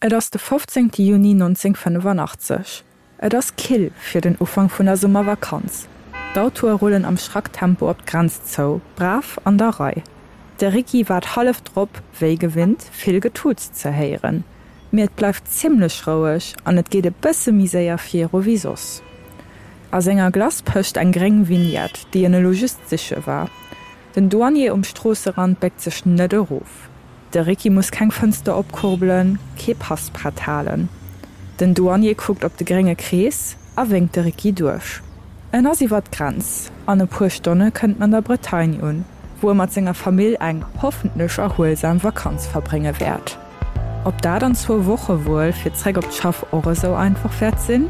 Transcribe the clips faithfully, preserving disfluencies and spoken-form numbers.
Et ass de fünfzehnten Juni neunzehnhundertfünfundachtzig. Et ass Kill fir den Ufang vun der Sommervakanz. D'autoer rollen am Schracktempo op Grenz zou, brav an der Rei. Der Ricky ward half drop, wéi gewinnt, vill Getuts ze heieren. Mir et bleif ziemlichlech rouech an et geht e bësse miséier fir wie sos. As enger Glas pëcht eng greng Vignett, die en logistiche war. Den Douanier um Strosserand beckt sech net Ruf. Der Ricky muss kein Fenster opkurbeln, ke Passpratalen. Den Douanier guckt op de geringe Krees, a winkt der Ricky durch. En as iwwer Grenz, an e puer Stonne kënnt man der Bretagne un, wo mat senger Famill eng hoffentlich erholsam Vakanz verbringe werd. Ob da dann zur Woche wohl fir d'Zräg op d'Schaff ore so einfach fährt sinn?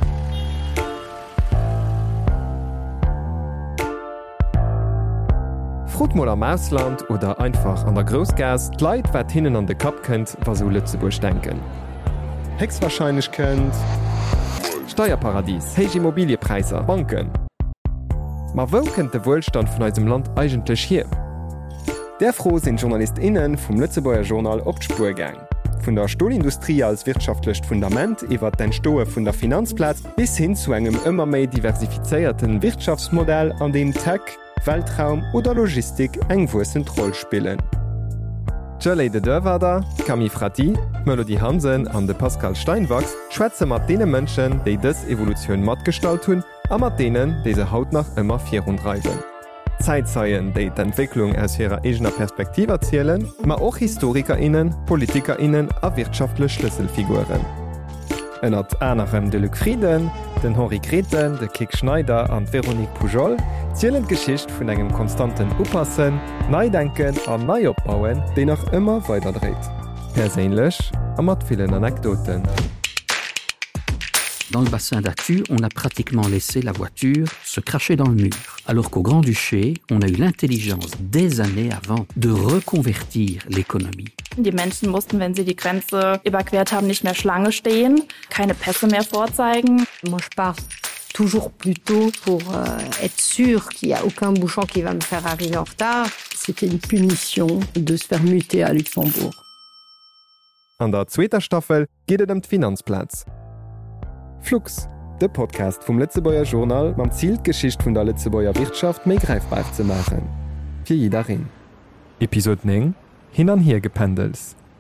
Frotmol am Ausland oder einfach an der Großgas, Leiit wat hinnen an de Kap kënnt, was so Lützeburg denken. Hexwahrscheinlich könnt Steuerparadies, heich Immobiliepreiser, Banken. Ma wo kennt de Wohlstand vun eurem Land eigentlich hier? Der froh sind JournalistInnen vom Lützeburger Journal op d'Spur gang. Von der Stahlindustrie als wirtschaftliches Fundament iwwer den Stoe vun der Finanzplatz bis hin zu engem immer méi diversifizierten Wirtschaftsmodell, an dem Tech, Weltraum oder Logistik eng wussend Roll spielen. Jolley de Dörwader, Camille Frati, Melodie Hansen an de Pascal Steinwachs schwätze mat dee Mënschen, déi dës Evoluioun mat stalt hunn, a mat denen, déi se haut nach ëmmer virunreiben. Zeitzeien, déi d'Entwicklung aus hireer egener Perspektive erzielen, ma och HistorikerInnen, PolitikerInnen a wirtschaftlech Schlüsselfiguren. Ennert Änerem de Luc Frieden, den Henri Greten, de Kik Schneider an Veronique Pujol zielen d'Geschicht vun engem konstanten Upassen, Neidenken an Neiopbauen, déi nach ëmmer weiterdreht. Perséinlech a mat vielen Anekdoten. Dans le bassin d'Atu, on a pratiquement laissé la voiture se cracher dans le mur. Alors qu'au Grand-Duché, on a eu l'intelligence des années avant de reconvertir l'économie. Die Menschen mussten, wenn sie die Grenze überquert haben, nicht mehr Schlange stehen, keine Pässe mehr vorzeigen. Moi, je pars toujours plus tôt pour euh, être sûr qu'il n'y a aucun bouchon qui va me faire arriver en retard. C'était une punition de se faire muter à Luxembourg. An der zweiter Staffel geht es um den Finanzplatz. Flux, der Podcast vom Lützeburger Journal, mam Ziel Geschichte von der Lützeburger Wirtschaft mehr greifbar zu machen. Für jederin. Episode neun, hin und her gependelt.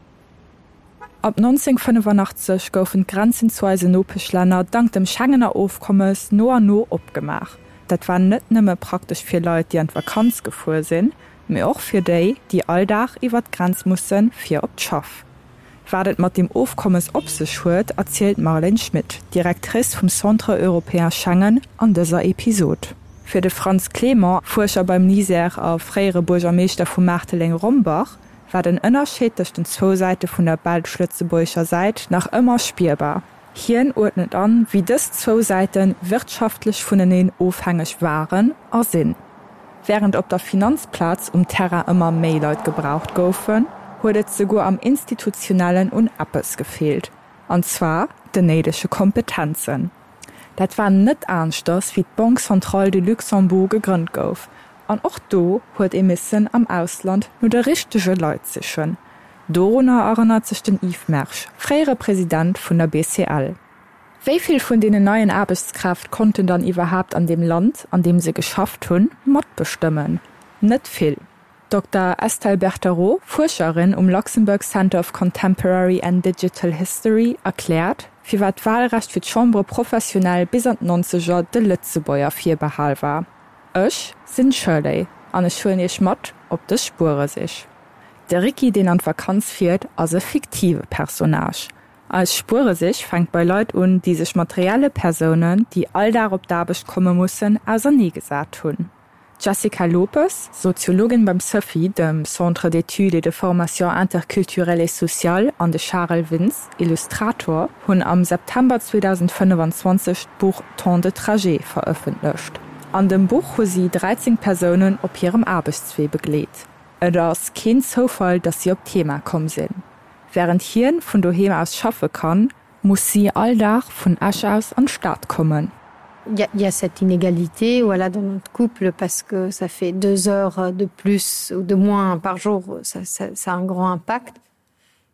Ab neunzehnhundertfünfundachtzig goufen Grenzen zu europäisch Länder dank dem Schengener Aufkommens no an no opgemacht. Dat war net nimme praktisch für Leute, die an Vakanz gefuhr sind, mir auch für die, die alldach iwwer Grenz mussen fir op d'Schaff. Wadet mat dem Aufkommens op sech huet, erzählt Marlene Schmidt, Direktrice vom Centre Européen Schengen an dieser Episode. Für de Franz Clément, Forscher beim Niser a freiere Burgermeester vu Marteling-Rombach, war den Unterschied zwischen den zwei Seiten von der Bald-Schlützeburger Seite nach immer spürbar. Hien ordnet an, wie des zwei Seiten wirtschaftlich voneinander aufhängig waren a sinn. Während op der Finanzplatz um Terra immer mehr Leute gebraucht goufen, huet sogar am institutionellen und Appes gefehlt. Und zwar de nedische Kompetenzen. Dat war net ernsters wie d Banque Centrale de Luxembourg gegrünnt gouf. An och do huet e missen am Ausland no de richtige Leut sichchen. Dorona erinnert sich den Yves Mersch, freiere Präsident vun der B C L. Wieviel von denen neuen Arbeitskraft konnten dann überhaupt an dem Land, an dem sie geschafft hun, Mod bestimmen? Net viel. Doktor Estelle Berthereau, Forscherin um Luxembourg Center of Contemporary and Digital History, erklärt, wie wat Wahlrecht für die Chambre professionell bis an neunziger de Lützebäuer vierbehal war. Ich sind Shirley, an ich schon ich Mod, ob das Spure sich. Der Ricky, den an Vakanz fährt, als ein fiktive Personage. Als Spure sich fängt bei Leuten an, die sich materielle Personen, die all darauf dabisch kommen müssen, also nie gesagt haben. Jessica Lopez, Soziologin beim C E F I, dem Centre d'études et de formation interculturelle et sociale, an de Charles Vince, Illustrator, hun am September zweitausendfünfundzwanzig das Buch Temps de Trajet veröffentlicht. An dem Buch hat sie dreizehn Personen auf ihrem Arbeitsweg begleitet. Es ist kein Zufall, dass sie auf Thema kommen sind. Während Hirn von daheim aus schaffen kann, muss sie alldach von Asch aus an den Start kommen. Il y, a, il y a cette inégalité voilà, dans notre couple parce que ça fait deux heures de plus ou de moins par jour, ça, ça, ça a un grand impact.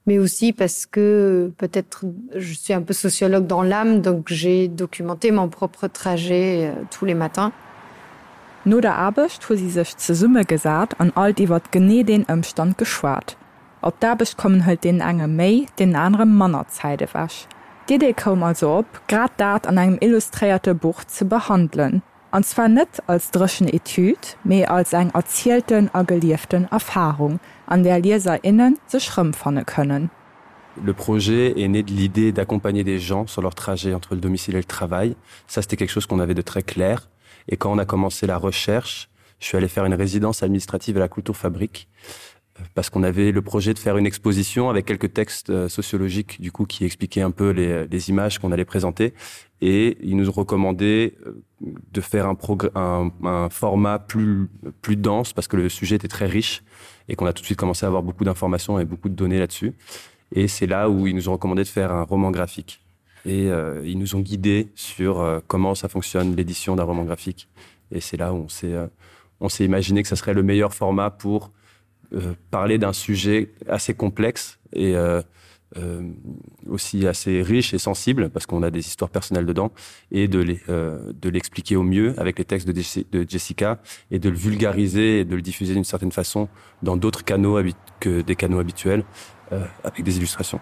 mais aussi parce que peut-être je suis un peu sociologue dans l'âme, donc j'ai documenté mon propre trajet euh, tous les matins. No der Abecht hu sie sech ze Summe gesat an all iwwer gené den ëmstand geschwaart. Op derbecht kommen huet den enge méi den anderen Mannerzeide wasch. D D kom also op, grad dat an engem illustrierte Buch zu behandeln. Und zwar net als dreschen Etüd, mehr als eng erzielten a gelieften Erfahrung, an der LeserInnen se schrümpferne können. Le projet est né de l'idée d'accompagner des gens sur leur trajet entre le domicile et le travail. Ça, c'était quelque chose qu'on avait de très clair. Et quand on a commencé la recherche, je suis allé faire une résidence administrative à la Kulturfabrik parce qu'on avait le projet de faire une exposition avec quelques textes sociologiques du coup qui expliquaient un peu les, les images qu'on allait présenter. Et ils nous ont recommandé de faire un, un, un format plus, plus dense parce que le sujet était très riche et qu'on a tout de suite commencé à avoir beaucoup d'informations et beaucoup de données là-dessus. Et c'est là où ils nous ont recommandé de faire un roman graphique. Et euh, ils nous ont guidés sur euh, comment ça fonctionne l'édition d'un roman graphique. Et c'est là où on s'est, euh, on s'est imaginé que ça serait le meilleur format pour euh, parler d'un sujet assez complexe et euh, euh, aussi assez riche et sensible, parce qu'on a des histoires personnelles dedans, et de, les, euh, de l'expliquer au mieux avec les textes de, de Jessica, et de le vulgariser et de le diffuser d'une certaine façon dans d'autres canaux que des canaux habituels, euh, avec des illustrations.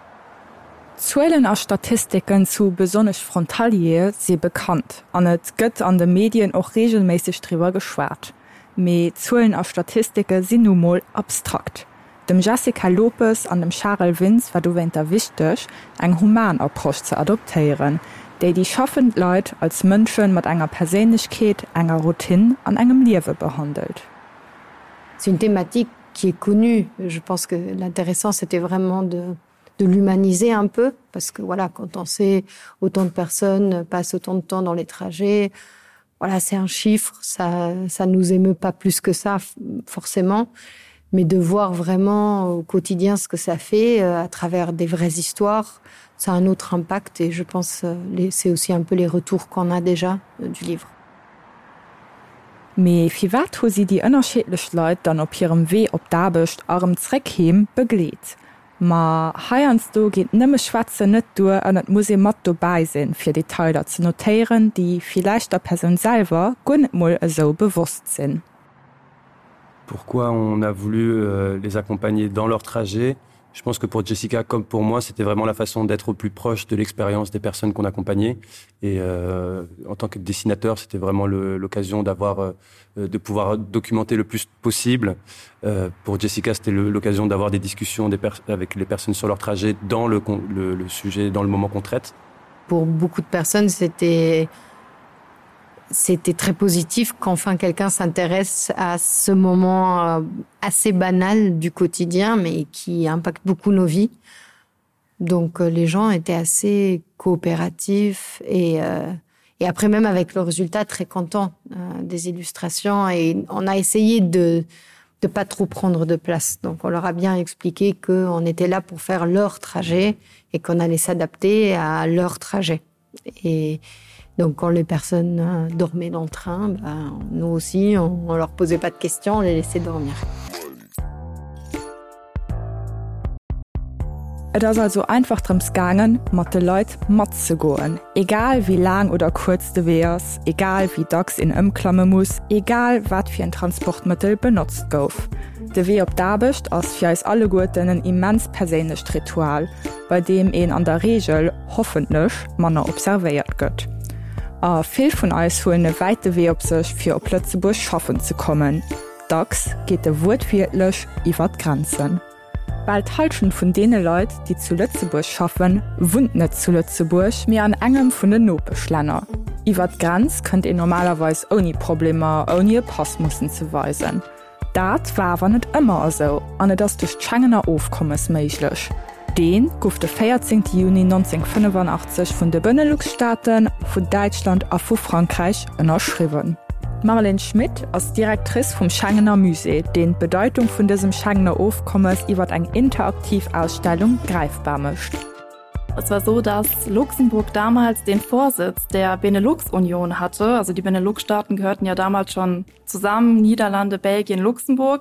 Zuelen a Statistiken zu besonnech Frontalier se bekannt, an et gëtt an de Medien och regelmäßig drüber geschwart. Me Zuelen a Statistike sinn nun mal abstrakt. Dem Jessica Lopez an dem Charles Vince war du wenter wichtig, eng Humanapproch zu adoptieren, déi die schaffend Leute als Mënschen mat enger Persönlichkeit, enger Routine an engem Liewe behandelt. C'est une thématique qui est connue. Je pense que l'intéressant, c'était vraiment de de l'humaniser un peu, parce que voilà, quand on sait autant de personnes passent autant de temps dans les trajets, voilà, c'est un chiffre, ça ça nous émeut pas plus que ça forcément, mais de voir vraiment au quotidien ce que ça fait euh, à travers des vraies histoires, ça a un autre impact et je pense euh, les, c'est aussi un peu les retours qu'on a déjà euh, du livre. Me fi wat ho sie die ënnerschädlech Leute dann op ihrem Weh op Dabecht arm Zweckheim begleet. Ma heiers do geht nëmme Schwarze net du an et muss mat dabei sinn fir Detailer zu notieren, die vielleicht der Person selber gunmol so bewusst sinn. Pourquoi on a voulu euh, les accompagner dans leur trajet? Je pense que pour Jessica, comme pour moi, c'était vraiment la façon d'être au plus proche de l'expérience des personnes qu'on accompagnait. Et euh, en tant que dessinateur, c'était vraiment le, l'occasion d'avoir, euh, de pouvoir documenter le plus possible. Euh, pour Jessica, c'était le, l'occasion d'avoir des discussions des per- avec les personnes sur leur trajet dans le, le, le sujet, dans le moment qu'on traite. Pour beaucoup de personnes, c'était... C'était très positif qu'enfin quelqu'un s'intéresse à ce moment assez banal du quotidien, mais qui impacte beaucoup nos vies. Donc les gens étaient assez coopératifs et, euh, et après même avec le résultat très contents euh, des illustrations. Et on a essayé de ne pas trop prendre de place. Donc on leur a bien expliqué qu'on était là pour faire leur trajet et qu'on allait s'adapter à leur trajet. Et donc quand les personnes euh, dormaient dans le train, ben, nous aussi, on ne leur posait pas de questions, on les laissait dormir. Et ass also einfach drems gangen, mat de Leiit mat ze goen. Egal wie lang oder kurz de wär's, egal wie Docks in ëmklamme muss, egal wat fir ein Transportmittel benutzt gouf. De Weh op Dabecht ass fir eis alle Guten en immens persénecht Ritual, bei dem een an der Regel hoffentlich Manner observéiert gëtt. A vill vun eis hu e weite Weh op sech fir op Plötzeburg schaffen ze kommen. Dacks geht de Wurwirtlech iwwer Grenzen. Bald halschen vun dee Leiit, die zu Lützeburg schaffen, wund net zu Lützeburg mir an engem vun den Nopeschlenner. Iwer Grenz könnt e normalerweis oni Probleme oni Pass mussssen ze weisen. Dat war war net immer eso, an et ass duch d'Schengener Ofkommes méiglech. Den gouf de vierzehnten Juni neunzehnhundertfünfundachtzig vun de Benelux-Staaten, vun Deutschland a vu Frankreich ënnerschriwen. Marlene Schmidt als Direktrice vom Schengener Musee, den Bedeutung von diesem Schengener Aufkommens iwwer eng Interaktivausstellung greifbar mischt. Es war so, dass Luxemburg damals den Vorsitz der Benelux-Union hatte. Also die Benelux-Staaten gehörten ja damals schon zusammen, Niederlande, Belgien, Luxemburg.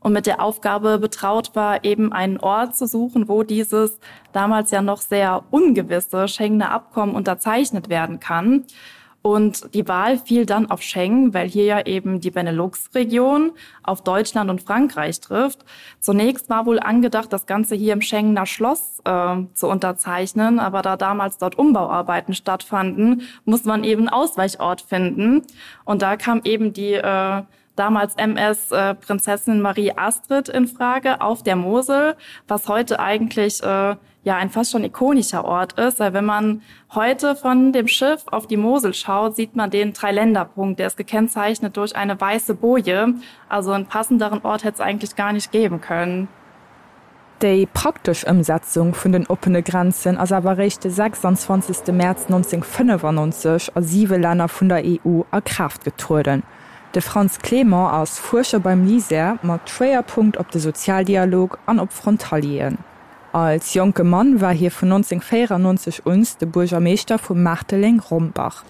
und mit der Aufgabe betraut war, eben einen Ort zu suchen, wo dieses damals ja noch sehr ungewisse Schengener Abkommen unterzeichnet werden kann. Und die Wahl fiel dann auf Schengen, weil hier ja eben die Benelux-Region auf Deutschland und Frankreich trifft. Zunächst war wohl angedacht, das Ganze hier im Schengener Schloss äh, zu unterzeichnen. Aber da damals dort Umbauarbeiten stattfanden, muss man eben einen Ausweichort finden. Und da kam eben die äh, damals M S äh, Prinzessin Marie Astrid in Frage auf der Mosel, was heute eigentlich äh, ja ein fast schon ikonischer Ort ist. Weil wenn man heute von dem Schiff auf die Mosel schaut, sieht man den Dreiländerpunkt. Der ist gekennzeichnet durch eine weiße Boje. Also einen passenderen Ort hätte es eigentlich gar nicht geben können. Die praktische Umsetzung von den offenen Grenzen ist aber recht sechsundzwanzigsten März neunzehnhundertfünfundneunzig als sieben Länder von der E U in Kraft getreten. De Franz Clement als Forscher beim Lycée mat Schwerpunkt op de Sozialdialog an op Frontalien. Als junge Mann war hier von neunzehnhundertvierundneunzig uns de Bürgermeister vom Marteling Rombach.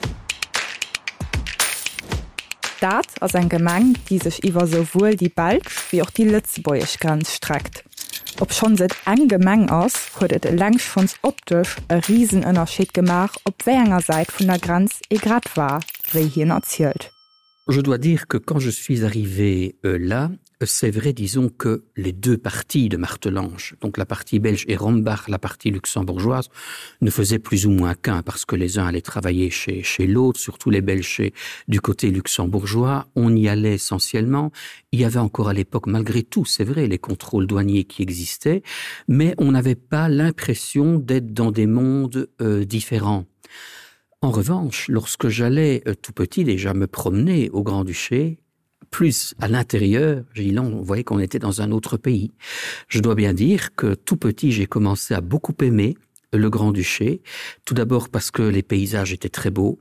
Dat als ein Gemeng, die sich iwwer sowohl die Belsch wie auch die Lützebäuisch Grenz streckt. Ob schon seit eng Gemeng ass, huet et längst schons optisch e Riesenunterschied gemach, ob wénger Seite von der Grenz e grad war, wie hier erzählt. Je dois dire que quand je suis arrivé euh, là, c'est vrai, disons que les deux parties de Martelange, donc la partie belge et Rombach, la partie luxembourgeoise, ne faisaient plus ou moins qu'un, parce que les uns allaient travailler chez, chez l'autre, surtout les Belges chez, du côté luxembourgeois. On y allait essentiellement. Il y avait encore à l'époque, malgré tout, c'est vrai, les contrôles douaniers qui existaient, mais on n'avait pas l'impression d'être dans des mondes euh, différents. En revanche, lorsque j'allais euh, tout petit déjà me promener au Grand-Duché, plus à l'intérieur, là, on voyait qu'on était dans un autre pays. Je dois bien dire que tout petit, j'ai commencé à beaucoup aimer le Grand-Duché. Tout d'abord parce que les paysages étaient très beaux.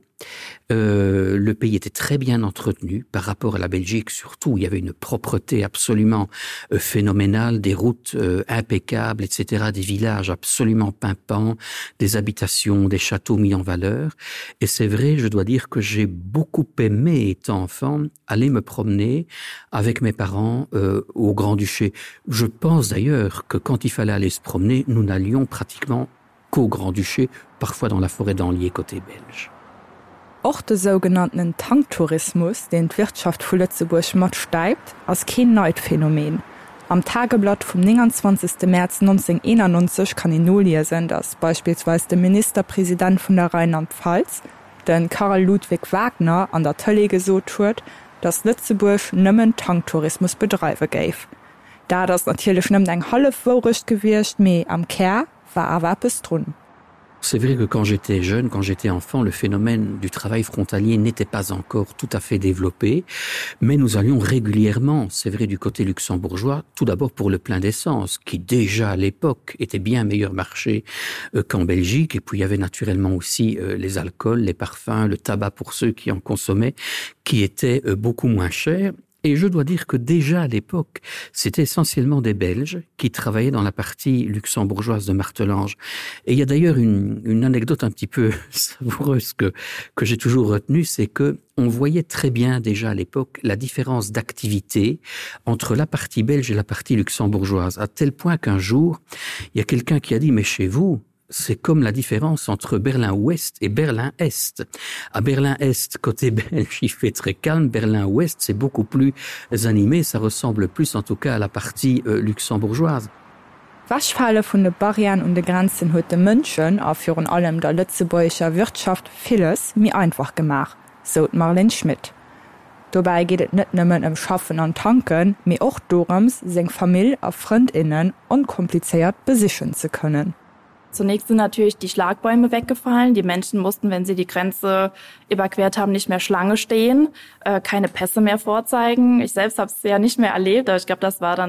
Euh, le pays était très bien entretenu par rapport à la Belgique, surtout il y avait une propreté absolument euh, phénoménale, des routes euh, impeccables, et cetera, des villages absolument pimpants, des habitations, des châteaux mis en valeur. Et c'est vrai, je dois dire que j'ai beaucoup aimé, étant enfant, aller me promener avec mes parents euh, au Grand-Duché. Je pense d'ailleurs que quand il fallait aller se promener, nous n'allions pratiquement qu'au Grand-Duché, parfois dans la forêt d'Anlier côté belge. Auch der sogenannten Tanktourismus, den die Wirtschaft von Lützeburg mat steigt, als kein neues Phänomen. Am Tageblatt vom neunundzwanzigsten März neunzehnhunderteinundneunzig kann ich nur lesen, dass beispielsweise der Ministerpräsident von der Rheinland-Pfalz, den Karl Ludwig Wagner, an der Tele gesagt hat, dass Lützeburg nimmen Tanktourismus betreiben gäf. Da das natürlich nimmt ein halb Wohricht gewirrscht, mehr am Kehr war aber etwas drin. C'est vrai que quand j'étais jeune, quand j'étais enfant, le phénomène du travail frontalier n'était pas encore tout à fait développé, mais nous allions régulièrement, c'est vrai du côté luxembourgeois, tout d'abord pour le plein d'essence, qui déjà à l'époque était bien meilleur marché euh, qu'en Belgique, et puis il y avait naturellement aussi euh, les alcools, les parfums, le tabac pour ceux qui en consommaient, qui étaient euh, beaucoup moins chers. Et je dois dire que déjà à l'époque, c'était essentiellement des Belges qui travaillaient dans la partie luxembourgeoise de Martelange. Et il y a d'ailleurs une, une anecdote un petit peu savoureuse que, que j'ai toujours retenue, c'est que on voyait très bien déjà à l'époque la différence d'activité entre la partie belge et la partie luxembourgeoise, à tel point qu'un jour, il y a quelqu'un qui a dit « Mais chez vous, c'est comme la différence entre Berlin-Ouest et Berlin-Est. À Berlin-Est, côté belge, il fait très calme. Berlin-Ouest, c'est beaucoup plus animé. Ça ressemble plus, en tout cas, à la partie euh, luxembourgeoise. Wegfallen von den Barrieren und den Grenzen hat den Menschen, auch vor allem der lützebäuischer Wirtschaft, vieles mehr einfach gemacht, so Marlene Schmidt. Dabei geht es nicht nur um Schaffen und Tanken, aber auch darum, seine Familie und Freundinnen unkompliziert besichern zu können. Zunächst sind natürlich die Schlagbäume weggefallen. Die Menschen mussten, wenn sie die Grenze überquert haben, nicht mehr Schlange stehen, äh, keine Pässe mehr vorzeigen. Ich selbst habe es ja nicht mehr erlebt, aber ich glaube, das war dann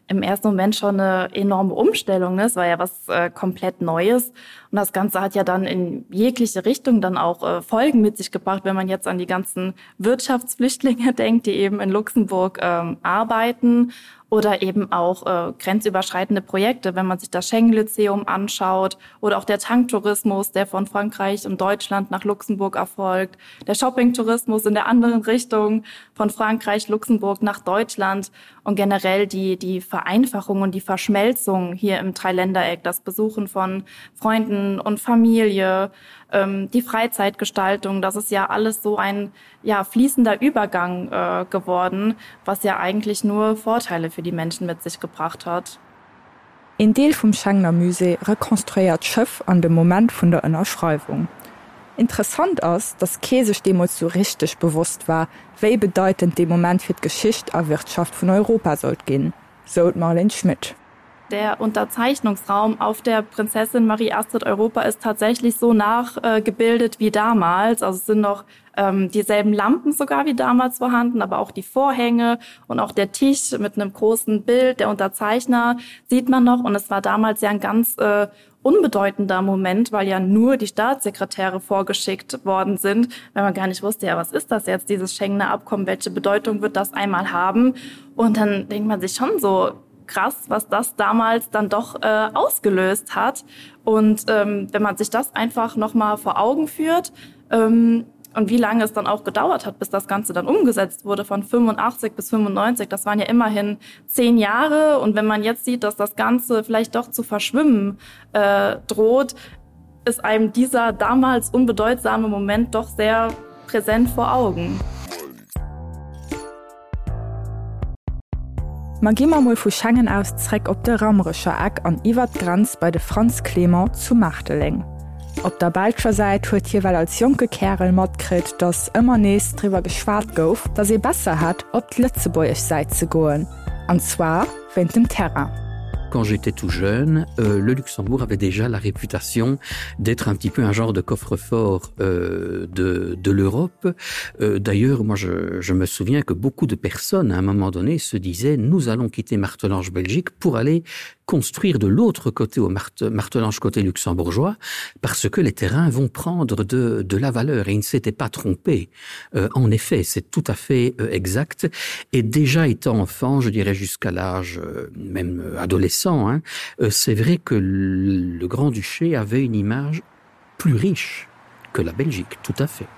im ersten Moment schon eine enorme Umstellung. Ne? Es war ja was äh, komplett Neues. Und das Ganze hat ja dann in jegliche Richtung dann auch äh, Folgen mit sich gebracht, wenn man jetzt an die ganzen Wirtschaftsflüchtlinge denkt, die eben in Luxemburg ähm, arbeiten. Oder eben auch äh, grenzüberschreitende Projekte, wenn man sich das Schengen-Lyzeum anschaut oder auch der Tanktourismus, der von Frankreich und Deutschland nach Luxemburg erfolgt, der Shopping-Tourismus in der anderen Richtung von Frankreich, Luxemburg nach Deutschland und generell die, die Vereinfachung und die Verschmelzung hier im Dreiländereck, das Besuchen von Freunden und Familie, ähm, die Freizeitgestaltung, das ist ja alles so ein ja, fließender Übergang äh, geworden, was ja eigentlich nur Vorteile für die Menschen mit sich gebracht hat. In Deel vom Schengener Musee rekonstruiert Schöff an dem Moment von der Unterschreibung. Interessant ist, dass Käsech demos so richtig bewusst war, wie bedeutend dem Moment für die Geschichte und Wirtschaft von Europa sollte gehen. So Marlene Schmidt. Der Unterzeichnungsraum auf der Prinzessin Marie Astrid Europa ist tatsächlich so nachgebildet äh, wie damals. Also es sind noch ähm, dieselben Lampen sogar wie damals vorhanden, aber auch die Vorhänge und auch der Tisch mit einem großen Bild, der Unterzeichner sieht man noch. Und es war damals ja ein ganz äh, unbedeutender Moment, weil ja nur die Staatssekretäre vorgeschickt worden sind, weil man gar nicht wusste, ja, was ist das jetzt, dieses Schengener Abkommen, welche Bedeutung wird das einmal haben? Und dann denkt man sich schon so, krass, was das damals dann doch äh, ausgelöst hat. Und ähm, wenn man sich das einfach nochmal vor Augen führt ähm, und wie lange es dann auch gedauert hat, bis das Ganze dann umgesetzt wurde, von fünfundachtzig bis fünfundneunzig, das waren ja immerhin zehn Jahre. Und wenn man jetzt sieht, dass das Ganze vielleicht doch zu verschwimmen äh, droht, ist einem dieser damals unbedeutsame Moment doch sehr präsent vor Augen. Ma gimmer moll vu Schengen aus Zreck op de Ramrescher Eck an iwwer Grenz bei de Franz Clement zu Machteling. Op der Balscher seit huet hier well als Joke Kerel mat krit, dats ëmmer nees drwer geschwaart gouf, dat se besser hat, op d' Lützeburgch seit ze goen. Anzwar wenn dem Terrain. Quand j'étais tout jeune, euh, le Luxembourg avait déjà la réputation d'être un petit peu un genre de coffre-fort euh, de, de l'Europe. Euh, D'ailleurs, moi, je, je me souviens que beaucoup de personnes, à un moment donné, se disaient « Nous allons quitter Martelange Belgique pour aller construire de l'autre côté au Marte, Martelange côté luxembourgeois parce que les terrains vont prendre de, de la valeur. » Et ils ne s'étaient pas trompés. Euh, en effet, c'est tout à fait euh, exact. Et déjà étant enfant, je dirais jusqu'à l'âge euh, même euh, adolescent, hein, euh, c'est vrai que le, le Grand-Duché avait une image plus riche que la Belgique, tout à fait.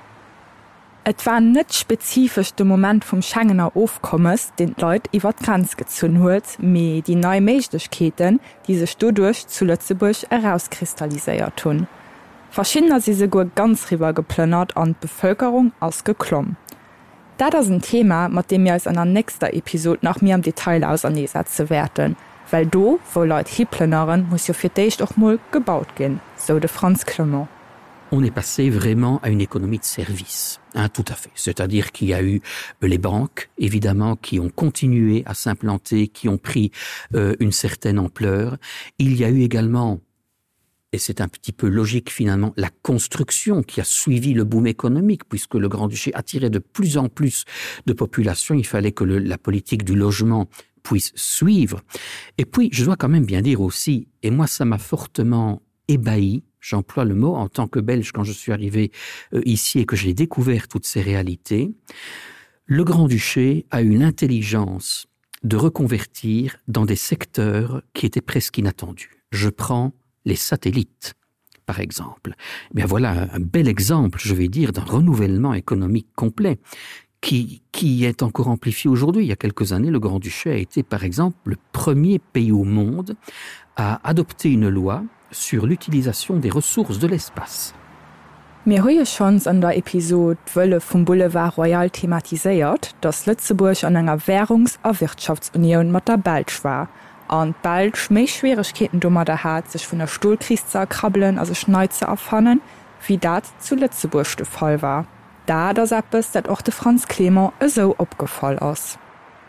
Et war net spezifisch de Moment vum Schengener Aufkommes, den Leiit iwwer d Grenz gezun huet, méi die neue Meiglichkeiten, die sech dodurch zu Lützeburg herauskristallisiert hunn. Verschinner sie se go ganz riwer geplönnert an d Bevölkerung ausgeklomm. Da das ein Thema, mat dem mir als an der nächster Episode nach mir am Detail auseinandersetzen werden, weil do, wo Leute hiplenneren, muss jo fir deicht och moll gebaut gin, so de Franz Clement. On est passé vraiment à une économie de service, hein, tout à fait. C'est-à-dire qu'il y a eu les banques, évidemment, qui ont continué à s'implanter, qui ont pris euh, une certaine ampleur. Il y a eu également, et c'est un petit peu logique finalement, la construction qui a suivi le boom économique, puisque le Grand-Duché attirait de plus en plus de population. Il fallait que le, la politique du logement puisse suivre. Et puis, je dois quand même bien dire aussi, et moi ça m'a fortement ébahi, j'emploie le mot en tant que Belge quand je suis arrivé euh, ici et que j'ai découvert toutes ces réalités, le Grand-Duché a eu l'intelligence de reconvertir dans des secteurs qui étaient presque inattendus. Je prends les satellites, par exemple. Bien voilà un bel exemple, je vais dire, d'un renouvellement économique complet qui, qui est encore amplifié aujourd'hui. Il y a quelques années, le Grand-Duché a été, par exemple, le premier pays au monde à adopter une loi sur l'utilisation des ressources de l'espace. Mir hoie schons an der Episode wëlle vum Boulevard Royal thematiséiert, dats Lützeburg an enger Währungs- a Wirtschaftsunion mat der Belsch war. An Belsch méi Schwierigkeiten dummer der hat, sech vun der Stuhlkrise zu erkrabbeln as se Schneize erfannen, wie dat zu Lützeburg de Fall war. Da das Appes, dat och de Franz Clement eso opgefall ass.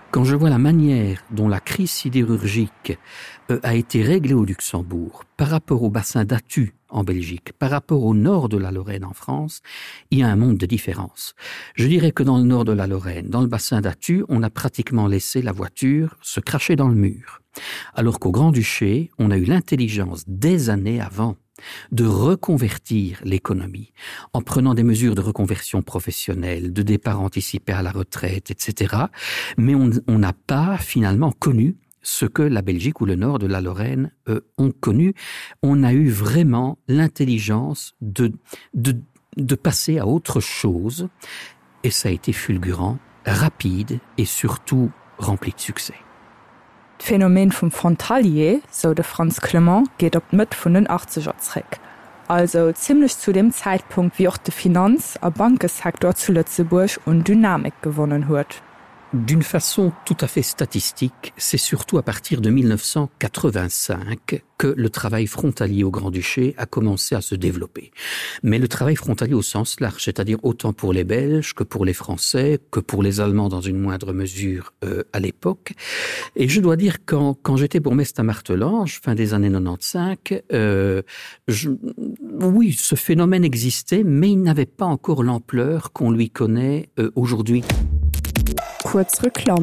quand je vois la manière dont la crise sidérurgique euh, a été réglée au Luxembourg par rapport au bassin d'Attu en Belgique, par rapport au nord de la Lorraine en France, il y a un monde de différence. Je dirais que dans le nord de la Lorraine, dans le bassin d'Attu, on a pratiquement laissé la voiture se cracher dans le mur. Alors qu'au Grand-Duché, on a eu l'intelligence des années avant de reconvertir l'économie en prenant des mesures de reconversion professionnelle, de départ anticipé à la retraite, et cetera. Mais on n'a pas finalement connu ce que la Belgique ou le nord de la Lorraine euh, ont connu. On a eu vraiment l'intelligence de, de, de passer à autre chose et ça a été fulgurant, rapide et surtout rempli de succès. Phänomen vom Frontalier, so de Franz Clement, geht op mit vun den achtziger zurück. Also ziemlich zu dem Zeitpunkt, wie auch der Finanz- und Bankensektor zu Lützeburg und Dynamik gewonnen hat. D'une façon tout à fait statistique, c'est surtout à partir de mille neuf cent quatre-vingt-cinq que le travail frontalier au Grand-Duché a commencé à se développer. Mais le travail frontalier au sens large, c'est-à-dire autant pour les Belges que pour les Français, que pour les Allemands dans une moindre mesure euh, à l'époque. Et je dois dire, quand, quand j'étais bourgmestre à Martelange, fin des années quatre-vingt-quinze, euh, je, oui, ce phénomène existait, mais il n'avait pas encore l'ampleur qu'on lui connaît euh, aujourd'hui. Kurz Reklam.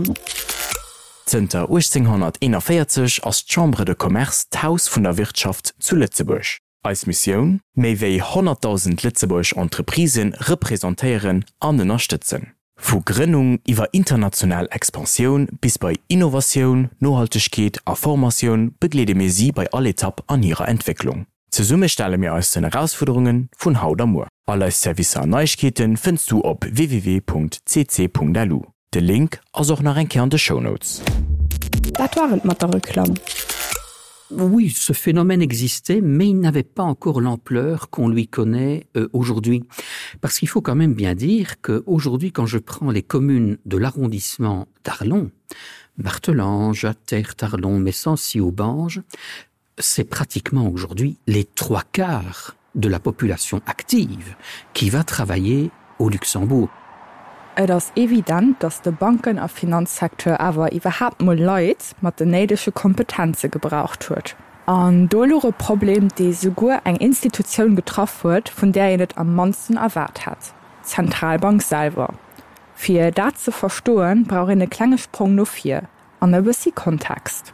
Zter achtzehnhunderteinundvierzig ass d'Chambre de Commerce d'Haus vun der Wirtschaft zu Lützeburg. Als Mission méi wéi hunderttausend Lützeburg Entreprisen repräsentéieren an ënnerstëtzen. Vu Gründung iwwer international Expansion bis bei Innovationun, Nohaltegkeet a Formatioun beglede me sie bei all Etapp an ihrer Entwicklung. Ze Summe stelle mir aus den Herausforderungen vun Haudamur. Alle Service an Neuigkeiten findest du op w w w punkt c c punkt l u. De Link as auch nach enker an de Shownotes. Dat waren mat der Reklam. Oui, ce phénomène existait, mais il n'avait pas encore l'ampleur qu'on lui connaît euh, aujourd'hui. Parce qu'il faut quand même bien dire qu'aujourd'hui, quand je prends les communes de l'arrondissement d'Arlon, Martelange, Attert, Arlon, Messancy ou Bange, c'est pratiquement aujourd'hui les trois quarts de la population active qui va travailler au Luxembourg. Et ist evident, dass der Banken- und Finanzsektor aber überhaupt mal Leute mit den nötigen Kompetenzen gebraucht wird. Ein dolore Problem, die sogar eine Institution getroffen wird, von der ihr nicht am meisten erwartet hat. Zentralbank selber. Für das zu verstehen, brauche ich einen kleinen Sprung noch vier. Und ein bisschen Kontext.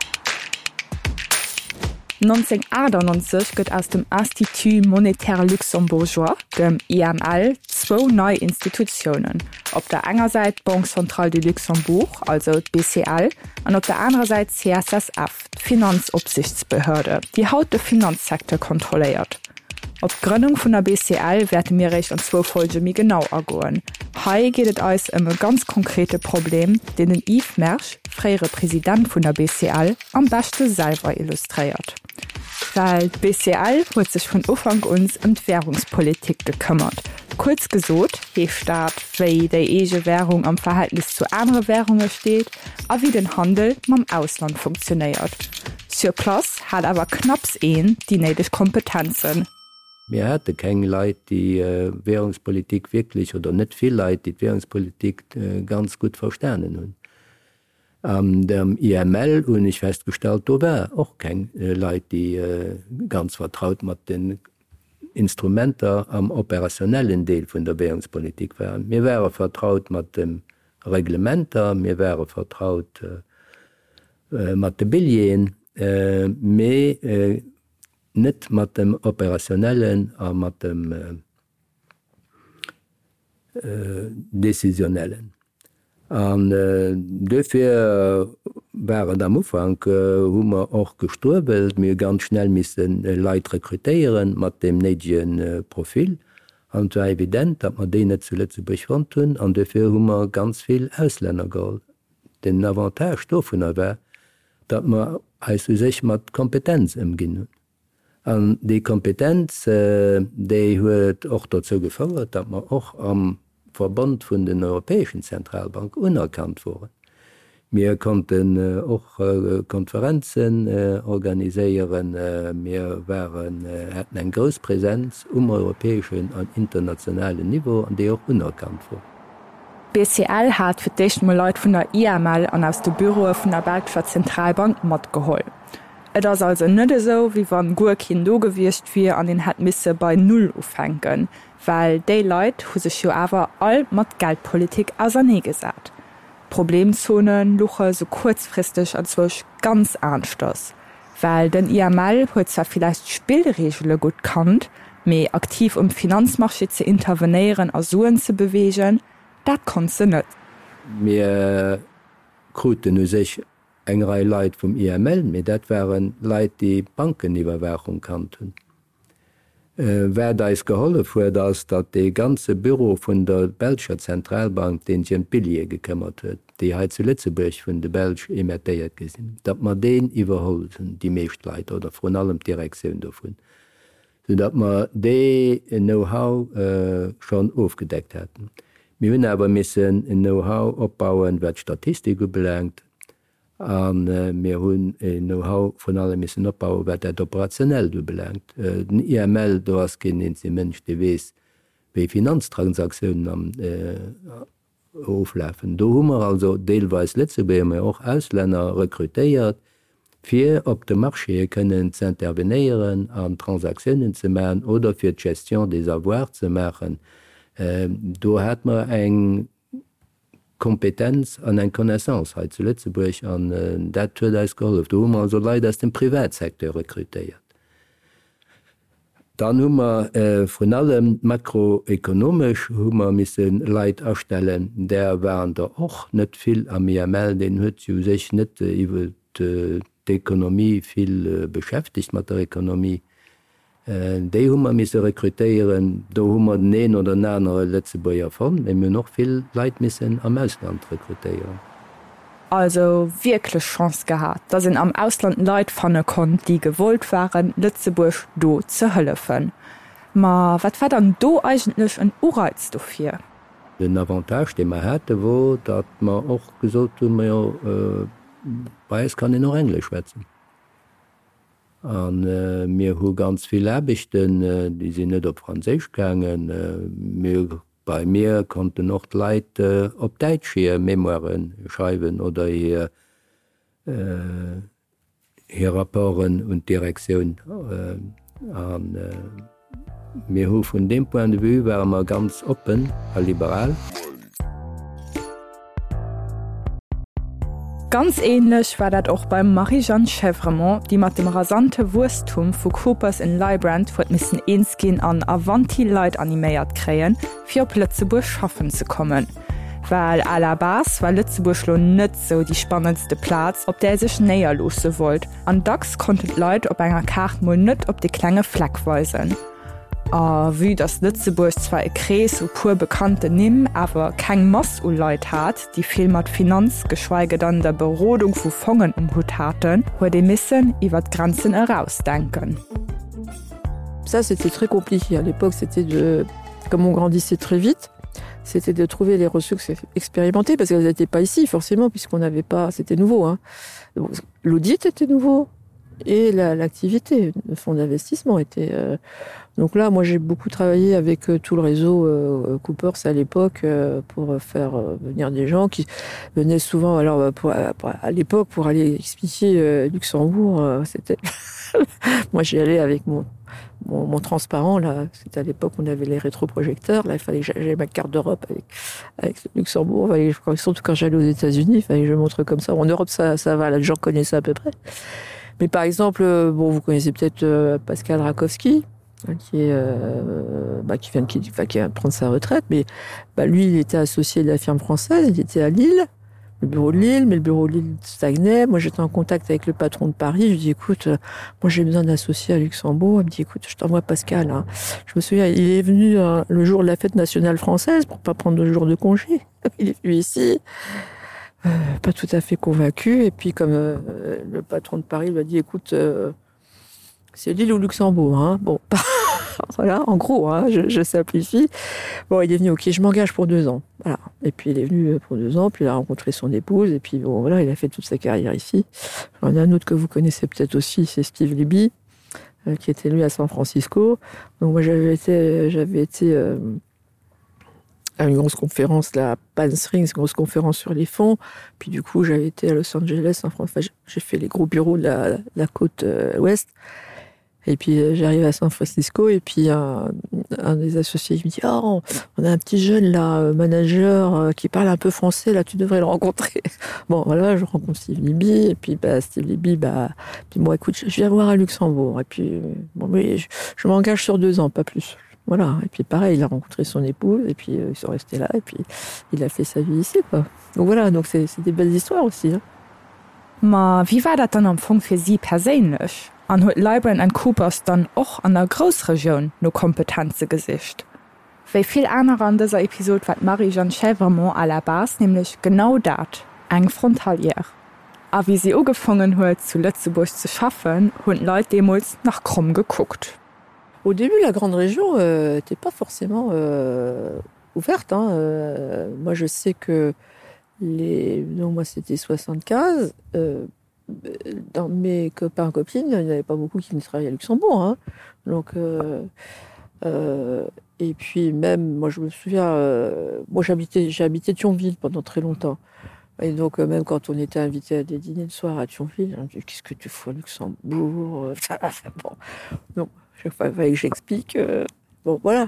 neunzehnhundertachtundneunzig gëtt aus dem Institut Monétaire Luxembourgeois, dem I M L, zwei neue Institutionen. Op der einer Seite Banque Centrale du Luxembourg, also B C L, und op der anderen Seite C S S F, die Finanzobsichtsbehörde, die haut den Finanzsektor kontrolliert. Op Gründung von der B C L werden mir recht an zwei Folgen mir genau ergoen. Hier geht es uns um ein ganz konkretes Problem, den den Yves Mersch, frühere Präsident von der B C L, am besten selber illustriert. Weil die B C L hat sich von Anfang an um die Währungspolitik gekümmert. Kurz gesagt, hier steht, wie die eigene Währung am Verhältnis zu anderen Währungen steht, und wie der Handel mit dem Ausland funktioniert. Surplus hat aber knapp ein die nötigen Kompetenzen. Mir hatte keine Leute, die äh, Währungspolitik wirklich oder nicht viel Leute, die Währungspolitik äh, ganz gut verstanden haben. Ähm, dem I M L und ich festgestellt, da war auch keine äh, Leute, die äh, ganz vertraut mit den Instrumenten am operationellen Teil von der Währungspolitik waren. Wir wären vertraut mit dem Reglement, wir wären vertraut äh, mit den Billionen, äh, mehr äh, nicht mit dem operationellen, aber mit dem äh, äh, decisionellen. Und äh, dafür waren am Anfang, äh, haben wir auch gestorben, wir ganz schnell müssen äh, Leute rekrutieren mit dem nötigen äh, Profil. Und es war evident, dass wir die nicht zuletzt beschwanden und dafür haben wir ganz viele Ausländer geholt. Den Avantage davon war, dass wir also sich mit Kompetenz umgehen. Und die Kompetenz, äh, die hat auch dazu geführt, dass wir auch am Verband von den Europäischen Zentralbank unerkannt wurden. Wir konnten äh, auch äh, Konferenzen äh, organisieren, äh, wir waren, äh, hatten eine große Präsenz um europäischen und internationalen Niveau, an die auch unerkannt wurden. B C L hat fir d'cht mal Leiit vun der I M L an aus de Büro vun der Belgischer Zentralbank mat geholl. Et ass also nëtte so, wie wann Guer kind do gewircht wie an den het misse bei null ufennken, weil déi Leiit hu sech jo awer all mat Geldpolitik as ne gesat. Problemzonen luche so kurzfristig alswoch ganz anstoss, weil den I M L huet zwar vielleicht Spielregelle gut kannt, méi aktiv um Finanzmarsche ze intervenieren a Suen ze bewegen, dat kon se net. Mir kruten nu sech engerei Leiit vum I M L, méi dat waren Leiit die Bankeniwwerwerchung kannten. Äh, wär da is geholle fuer ass, dat de ganze Büro vun der Belgischer Zentralbank den Gen Billier gekëmmert huet, déi heit zu Lützeburg vun de Belg emertéiert gesinn, dat mat den iwwerholten die Meeschtleit oder von allem Direktioun davon, so dat man dé Know-how äh, schon aufgedeckt hätten. Mi hunn awer missen en Know-how opbauen, wat Statistike belangt, an mir hunn e Know-how von alle missen opbauen, wat dat operationell du belangt. Äh, den I M L do ass gin en ze Mënch de wees wéi Finanztransaktionen am äh, ofläfen. Do hummer also deelweis Letzebemer och Auslänner rekrutéiert, fir op de Marché kënnen ze intervenéieren an Transaktionen ze machen oder fir d' Gestion des Avoirs ze machen. Äh, do hat man eng Kompetenz an eng Connaissance zu Lützeburg an äh, dat geholf. Do hummer also leider ass dem Privatsektor rekrutéiert. Dann hummer äh, vun allem makroökonomisch hummer missen Leiit erstellen, der wären der och net vill am I M L, den huet ju sech net äh, iwwer äh, d'Ökonomie viel äh, beschäftigt mat der Ökonomie. Äh, déi hummer misse rekrutéieren, do hummer den een oder nanere Letzebäier von, en mir noch viel Leiit missen am Ausland rekrutéieren. Also wirklich Chance gehabt, dass in am Ausland Leiit fanne kon, die gewollt waren, Lützeburg do ze hëllefen. Ma wat war dann do eigentlich en Urreiz dofir? Den Avantage, den man hätte, wo dat man och gesot äh, bei kann ich noch Englisch schwätzen. An äh, mir hu ganz viel Erbichten, äh, die sind net op Franzisch gegangen. Äh, mir, bei mir konnte noch Leiit äh, op Deitsche Memoiren schreiben oder hier, äh, hier Rapporten und Direktion. Äh, an, äh, mir hu von dem Point de vue waren wir ganz open, liberal. Ganz ähnlich war dat auch beim Marie-Jeanne Chevremont, die mat dem rasante Wurstum vu Coopers in Leibrand huet missen eenskin an Avanti-Leiit animéiert kräen, fir op Lützeburg schaffen zu kommen. Weil à la base war Lützeburg lo net so die spannendste Platz, op der sech näher lose wollt. An Dacks konntet Leiit op enger Kartmol net op de klenge Fleck weisen. Uh, wie das Lützeburg zwar e Krees ou pur bekannte nimm, aber kein Moss u Leiit hat, die viel mat Finanz geschweige dann der Berodung vu Fongen um Hut hatten, wo de missen iwwer Grenzen herausdenken. Ça c'était très compliqué à l'époque, c'était de comme on grandissait très vite, c'était de trouver les ressources expérimentées parce qu'elles n'étaient pas ici forcément puisqu'on n'avait pas, c'était nouveau hein. L'audit était nouveau. Et la, l'activité, le fonds d'investissement était... Euh... Donc là, moi, j'ai beaucoup travaillé avec euh, tout le réseau euh, Coopers à l'époque euh, pour faire euh, venir des gens qui venaient souvent... Alors, pour, pour, à l'époque, pour aller expliquer euh, Luxembourg, euh, c'était... moi, j'y allais avec mon, mon, mon transparent, là. C'était à l'époque, on avait les rétroprojecteurs. Là, il fallait que j'aille ma carte d'Europe avec, avec Luxembourg. Fallait, surtout quand j'allais aux États-Unis, il fallait que je montre comme ça. En Europe, ça, ça va, là, les gens connaissaient à peu près. Mais par exemple, bon, vous connaissez peut-être euh, Pascal Rakowski, hein, qui, est, euh, bah, qui, vient, qui, enfin, qui vient de prendre sa retraite, mais bah, lui, il était associé de la firme française, il était à Lille, le bureau de Lille, mais le bureau de Lille stagnait. Moi, j'étais en contact avec le patron de Paris, je lui dis, écoute, euh, moi, j'ai besoin d'associer à Luxembourg. Il me dit, écoute, je t'envoie Pascal. Hein. Je me souviens, il est venu euh, le jour de la fête nationale française pour pas prendre deux jours de congé. Il est venu ici. Euh, pas tout à fait convaincu et puis comme euh, le patron de Paris lui a dit écoute euh, c'est Lille ou Luxembourg hein bon voilà en gros hein, je, je simplifie bon il est venu ok je m'engage pour deux ans voilà et puis il est venu pour deux ans puis il a rencontré son épouse et puis bon voilà il a fait toute sa carrière ici. Alors, il y en a un autre que vous connaissez peut-être aussi c'est Steve Libby euh, qui était lui à San Francisco donc moi j'avais été j'avais été euh, à une grosse conférence, la Palm Springs, grosse conférence sur les fonds. Puis du coup, j'avais été à Los Angeles, en France. Enfin, j'ai fait les gros bureaux de la, de la côte euh, ouest. Et puis euh, j'arrive à San Francisco et puis un, un des associés me dit oh, on a un petit jeune là, manager euh, qui parle un peu français, là tu devrais le rencontrer. Bon voilà, je rencontre Steve Libby et puis bah, Steve Libby, bah, puis bon écoute, je viens voir à Luxembourg et puis bon, oui, je, je m'engage sur deux ans, pas plus. Voilà, et puis pareil, il a rencontré son épouse et puis euh, ils sont restés là et puis il a fait sa vie ici quoi. Donc voilà, donc c'est, c'est des belles histoires aussi. Hein. Ma wie war dat dann am Funk für Sie persönlich? An huet Leibern en Coopers dann och an der Großregion no Kompetenze gesicht. Wéi viel aner an dieser Episode wat Marie-Jeanne Chèvremont à la base nämlich genau dat, eng Frontalier. A wie sie ugefangen huet zu Lützeburg zu schaffen, hunn Leute demos nach Krumm geguckt. Au début, la grande région n'était euh, pas forcément euh, ouverte. Hein. Euh, moi, je sais que les... non, moi, c'était soixante-quinze. Euh, dans mes copains copines, il n'y avait pas beaucoup qui venaient travailler à Luxembourg. Hein. Donc, euh, euh, et puis même, moi, je me souviens, euh, moi, j'habitais, j'ai habité Thionville pendant très longtemps. Et donc, euh, même quand on était invité à des dîners de soir à Thionville, on me dit, qu'est-ce que tu fais à Luxembourg? Bon, non. Chaque fois, il fallait que j'explique. Euh, bon, voilà.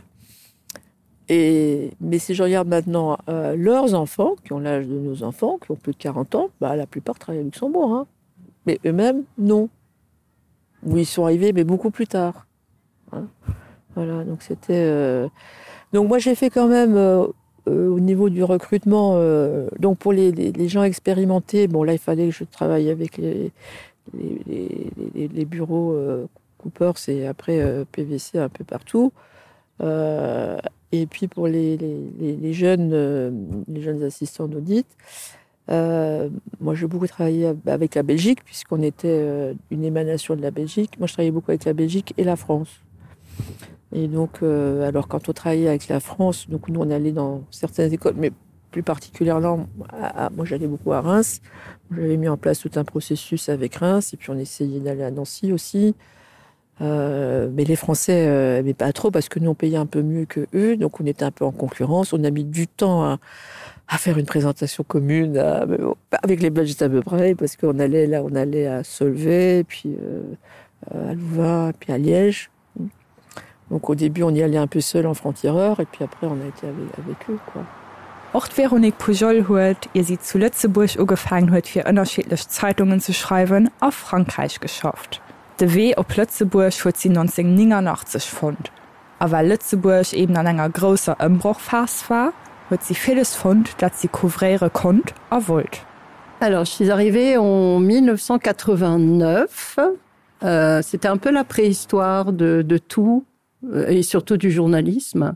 Et, mais si je regarde maintenant euh, leurs enfants, qui ont l'âge de nos enfants, qui ont plus de quarante ans, bah, la plupart travaillent à Luxembourg. Hein. Mais eux-mêmes, non. Ou ils sont arrivés, mais beaucoup plus tard. Hein. Voilà, donc c'était... Euh... Donc moi, j'ai fait quand même, euh, euh, au niveau du recrutement, euh, donc pour les, les, les gens expérimentés, bon là, il fallait que je travaille avec les, les, les, les, les bureaux... Euh, Cooper, c'est après euh, P V C un peu partout. Euh, et puis pour les, les, les, les, jeunes, euh, les jeunes assistants d'audit, euh, moi j'ai beaucoup travaillé avec la Belgique, puisqu'on était euh, une émanation de la Belgique. Moi je travaillais beaucoup avec la Belgique et la France. Et donc, euh, alors quand on travaillait avec la France, donc nous on allait dans certaines écoles, mais plus particulièrement, à, à, moi j'allais beaucoup à Reims. J'avais mis en place tout un processus avec Reims, et puis on essayait d'aller à Nancy aussi. Euh, mais les Français euh, mais pas trop parce que nous on payait un peu mieux que eux, donc on était un peu en concurrence. On a mis du temps à, à faire une présentation commune à, avec les Belges à peu près, parce qu'on allait là, on allait à Solvay, puis euh, à Louvain, puis à Liège. Donc au début on y allait un peu seul en franc-tireur, et puis après on a été avec, avec eux quoi. Ort Veronique Pujol huet, ihr sie zu Lützeburg ugefangen huet, fir unterschiedlich Zeitungen zu schreiben, auf Frankreich geschafft. De W op Lützeburg huet sie neunzehnhundertneunundachtzig fund. Aber Lützeburg eben an enger grosser Ëmbruch fas war, huet sie vieles fund, dat sie couvriere konnt a wollt. Alors, je suis arrivée en dix-neuf cent quatre-vingt-neuf. Euh, c'était un peu la préhistoire de, de tout, euh, et surtout du journalisme.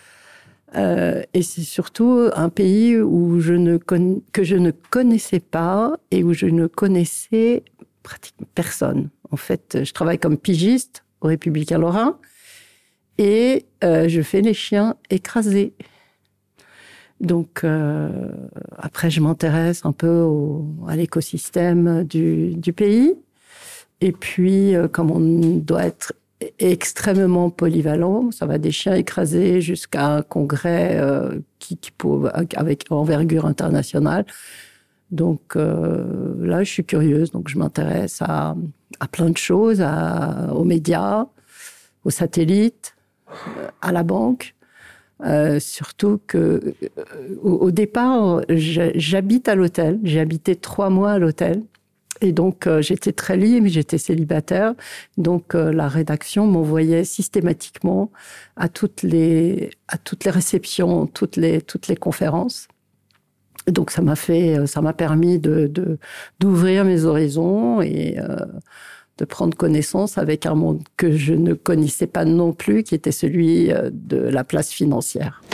Euh, et c'est surtout un pays où je ne con... que je ne connaissais pas et où je ne connaissais pratiquement personne. En fait, je travaille comme pigiste au Républicain Lorrain et euh, je fais les chiens écrasés. Donc, euh, après, je m'intéresse un peu au, à l'écosystème du, du pays. Et puis, euh, comme on doit être extrêmement polyvalent, ça va des chiens écrasés jusqu'à un congrès euh, qui, qui peut, avec envergure internationale. Donc euh, là, je suis curieuse, donc je m'intéresse à, à plein de choses, à, aux médias, aux satellites, à la banque. Euh, surtout que euh, au, au départ, j'habite à l'hôtel. J'ai habité trois mois à l'hôtel. Et donc, euh, j'étais très libre, j'étais célibataire. Donc, euh, la rédaction m'envoyait systématiquement à toutes les, à toutes les réceptions, toutes les, toutes les conférences. Donc ça m'a fait, ça m'a permis de, de, d'ouvrir mes horizons et euh, de prendre connaissance avec un monde que je ne connaissais pas non plus, qui était celui de la place financière.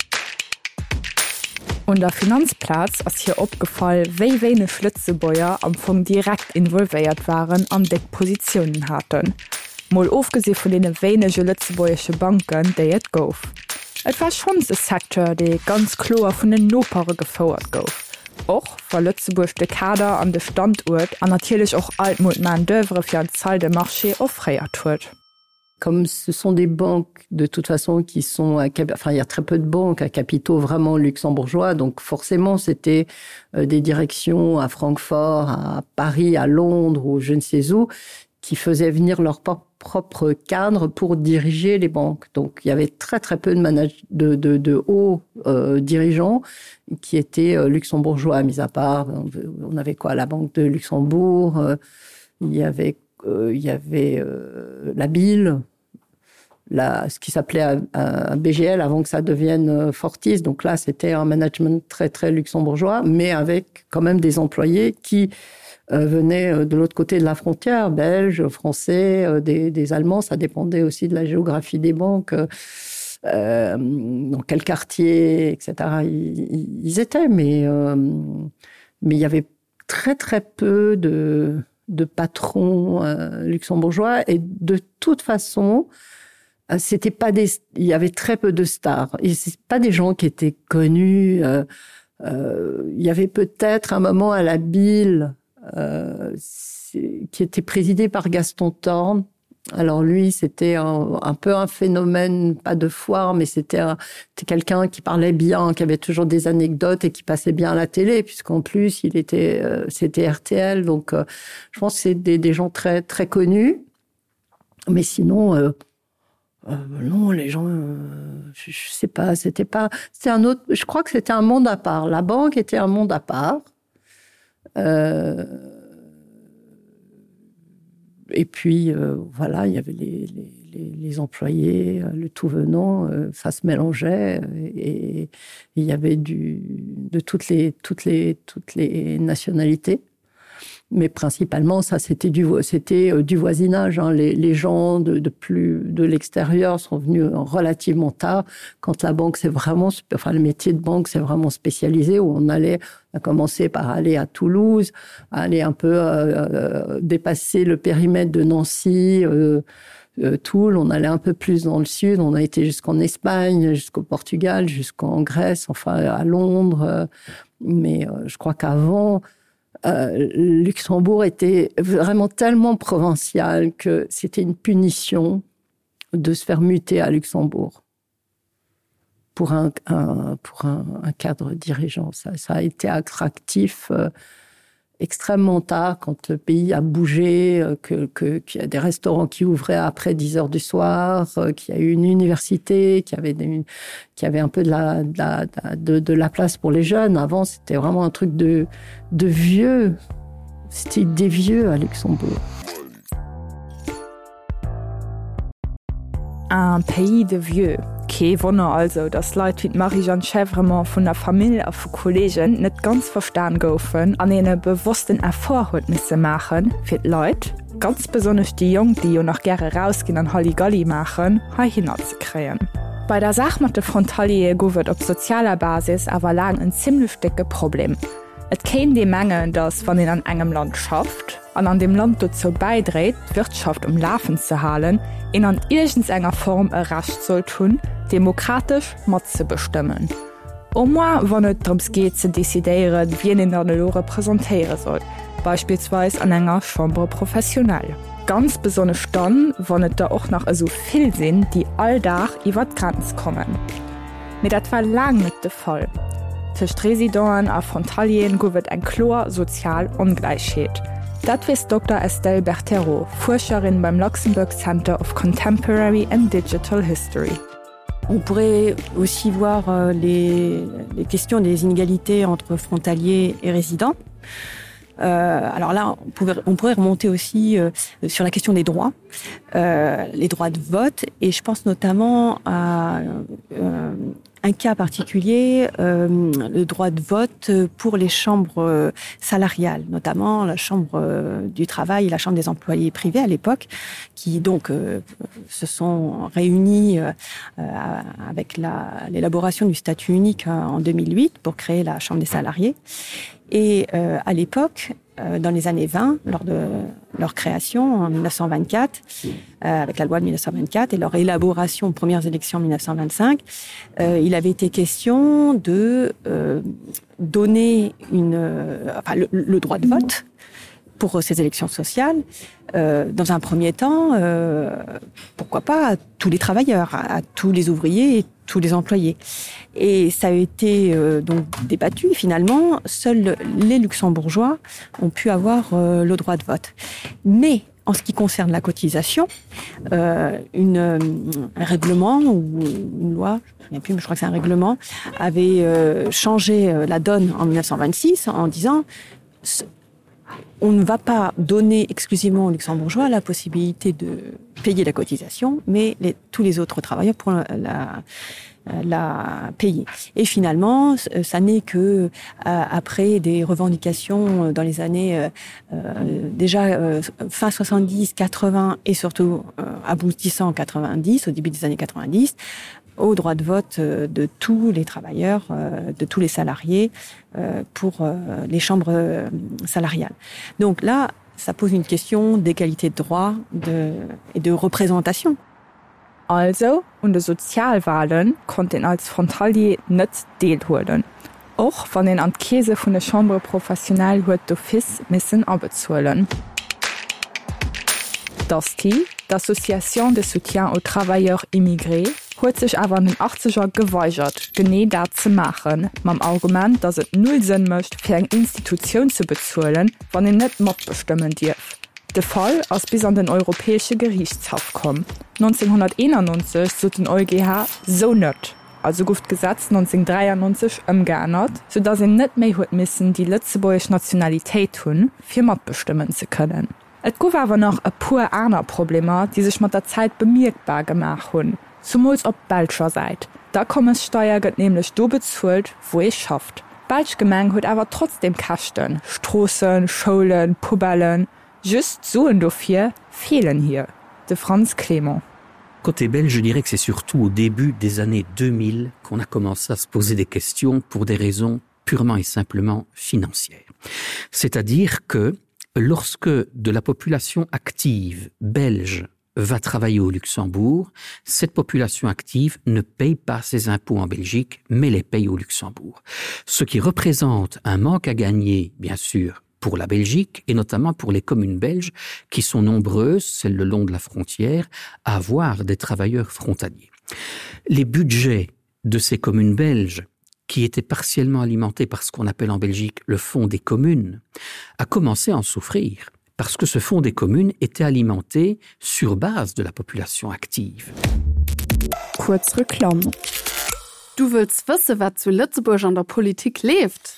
Und der Finanzplatz ist hier aufgefallen, wie wenig Lützebäuer am Anfang direkt involviert waren und Deckpositionen hatten. Mal aufgesehen von den wenigen lützebäuerischen Banken, die es gab. Et war schon ein Sektor, der ganz klar von den Nopere gefordert gouf. Auch war Lützeburg der Kader an der Standort und natürlich auch Altmut man d'œuvre für eine Zahl der Marché offreiert wird. comme ce sont des banques de toute façon qui sont à, enfin il y a très peu de banques à capitaux vraiment luxembourgeois, donc forcément c'était euh, des directions à Francfort, à Paris, à Londres ou je ne sais où qui faisaient venir leur propre cadre pour diriger les banques. Donc il y avait très très peu de manage de, de, de hauts euh, dirigeants qui étaient euh, luxembourgeois, mis à part on avait quoi, la Banque de Luxembourg, euh, il y avait euh, il y avait euh, la B I L, la, ce qui s'appelait un, un B G L avant que ça devienne Fortis. Donc là, c'était un management très, très luxembourgeois, mais avec quand même des employés qui euh, venaient de l'autre côté de la frontière, belges, français, euh, des, des Allemands. Ça dépendait aussi de la géographie des banques, euh, dans quel quartier, et cetera. Ils, ils étaient, mais, euh, mais il y avait très, très peu de, de patrons euh, luxembourgeois. Et de toute façon, c'était pas des, il y avait très peu de stars et c'est pas des gens qui étaient connus. Euh, euh, il y avait peut-être un moment à la B I L euh, qui était présidé par Gaston Thorne. Alors lui, c'était un, un peu un phénomène, pas de foire, mais c'était, un, c'était quelqu'un qui parlait bien, qui avait toujours des anecdotes et qui passait bien à la télé, puisqu'en plus il était, euh, c'était R T L. Donc, euh, je pense que c'est des, des gens très très connus. Mais sinon. Euh, Euh, non, les gens, euh, je, je sais pas, c'était pas, c'était un autre, je crois que c'était un monde à part. La banque était un monde à part. Euh, et puis, euh, voilà, il y avait les, les, les, les employés, le tout venant, euh, ça se mélangeait et, et il y avait du, de toutes les, toutes les, toutes les nationalités. Mais principalement, ça, c'était du, c'était du voisinage. Hein. Les, les gens de, de plus de l'extérieur sont venus relativement tard. Quand la banque, c'est vraiment, enfin, le métier de banque, c'est vraiment spécialisé, où on allait, on a commencé par aller à Toulouse, aller un peu euh, dépasser le périmètre de Nancy, euh, euh, Toul. On allait un peu plus dans le sud. On a été jusqu'en Espagne, jusqu'au Portugal, jusqu'en Grèce, enfin, à Londres. Euh, mais euh, je crois qu'avant, Euh, Luxembourg était vraiment tellement provincial que c'était une punition de se faire muter à Luxembourg pour un, un, pour un, un cadre dirigeant. Ça, ça a été attractif euh, extrêmement tard quand le pays a bougé, euh, que, que, qu'il y a des restaurants qui ouvraient après dix heures du soir, euh, qu'il y a eu une université, qu'il y avait, des, qu'il y avait un peu de la, de, la, de, de la place pour les jeunes. Avant, c'était vraiment un truc de, de vieux. C'était des vieux à Luxembourg. Un pays de vieux. Okay, wonner also, dass Leute wie Marie-Jeanne Chèvrement von der Familie auf Kollegen nicht ganz verstanden goufen, an eine bewussten Erfahrung müssen machen für die Leute, ganz besonders die Jungen, die ja noch gerne rausgehen und Halligalli machen, hier hinzukriegen. Bei der Sache mit der Frontalier wird auf sozialer Basis aber lang ein ziemlich dickes Problem. Es kann die Menge, dass wenn ihr an einem Land schafft und an dem Land dazu beiträgt, Wirtschaft um Laufen zu halten, in an irgendeiner Form ein Recht soll tun, demokratisch mit zu bestimmen. Um mal, wenn es darum geht, zu dezidieren, wen in der Lo repräsentieren soll, beispielsweise an einer Chambre professionell. Ganz besonders dann, wenn es da auch noch so viel sind, die alldach über die Grenzen kommen. Aber das war lange nicht der Fall. Zwischen Residenten und Frontalien gibt es eine klare soziale Ungleichheit. Das weiß Doktor Estelle Berthereau, Forscherin beim Luxembourg Center of Contemporary and Digital History. On pourrait aussi voir euh, les, les questions des inégalités entre frontaliers et résidents. Euh, alors là, on pourrait, on pourrait remonter aussi euh, sur la question des droits, euh, les droits de vote, et je pense notamment à euh, un cas particulier, euh, le droit de vote pour les chambres salariales, notamment la chambre du travail et la chambre des employés privés à l'époque, qui donc euh, se sont réunis euh, avec la, l'élaboration du statut unique en deux mille huit pour créer la chambre des salariés. Et euh, à l'époque, euh, dans les années vingt, lors de leur création en mille neuf cent vingt-quatre, euh, avec la loi de mille neuf cent vingt-quatre et leur élaboration aux premières élections en mille neuf cent vingt-cinq, euh, il avait été question de euh, donner une, euh, enfin, le, le droit de vote pour ces élections sociales, euh, dans un premier temps, euh, pourquoi pas à tous les travailleurs, à, à tous les ouvriers et tous les employés. Et ça a été euh, donc débattu. Finalement, seuls les luxembourgeois ont pu avoir euh, le droit de vote. Mais en ce qui concerne la cotisation, euh, une, un règlement ou une loi, je ne me souviens plus, mais je crois que c'est un règlement, avait euh, changé euh, la donne en mille neuf cent vingt-six en disant on ne va pas donner exclusivement aux luxembourgeois la possibilité de payer la cotisation, mais les, tous les autres travailleurs pour la, la, la payer. Et finalement, ça n'est que euh, après des revendications dans les années euh, euh, déjà euh, fin soixante-dix, quatre-vingts et surtout euh, aboutissant en quatre-vingt-dix, au début des années quatre-vingt-dix, au droit de vote de tous les travailleurs, de tous les salariés pour les chambres salariales. Donc là, ça pose une question d'égalité de droit de, et de représentation. Also, und de Sozialwahlen konnten als Frontalier nicht teilholen. Auch von den an Käse von der Chambre professionnelle huet d'office müssen abzahlen. Das die d'Association de soutien aux travailleurs immigrés huet sich aber in den achtziger geweigert, genau das zu machen, mit dem Argument, dass es null Sinn macht, für eine Institution zu bezahlen, wenn ihr nicht mitbestimmen dürft. Der Fall ist bis an den Europäischen Gerichtshof gekommen. neunzehnhunderteinundneunzig so den E G H so nicht. Also gut Gesetz neunzehnhundertdreiundneunzig umgeändert, sodass ihr nicht mehr hört müssen, die Lützeburgische Nationalität tun, für mitbestimmen zu können. Es gab aber noch ein paar andere Probleme, die sich mit der Zeit bemerkbar gemacht haben. Zumals op Belger seit. Da Kommenssteuer gëtt nämlich do bezahlt, wo es schafft. Belsch Gemeng huet aber trotzdem Kachten, Strossen, Schulen, Pubellen. Just so und dofir fehlen hier. De Franz Clément. Côté belge, je dirais que c'est surtout au début des années deux mille qu'on a commencé à se poser des questions pour des raisons purement et simplement financières. C'est-à-dire que lorsque de la population active belge va travailler au Luxembourg, cette population active ne paye pas ses impôts en Belgique, mais les paye au Luxembourg. Ce qui représente un manque à gagner, bien sûr, pour la Belgique et notamment pour les communes belges qui sont nombreuses, celles le long de la frontière, à avoir des travailleurs frontaliers. Les budgets de ces communes belges qui était partiellement alimenté par ce qu'on appelle en Belgique le fonds des communes, a commencé à en souffrir. Parce que ce fonds des communes était alimenté sur base de la population active. Kurz Reklam. Du willst wissen, was zu Lützeburg an der Politik lebt?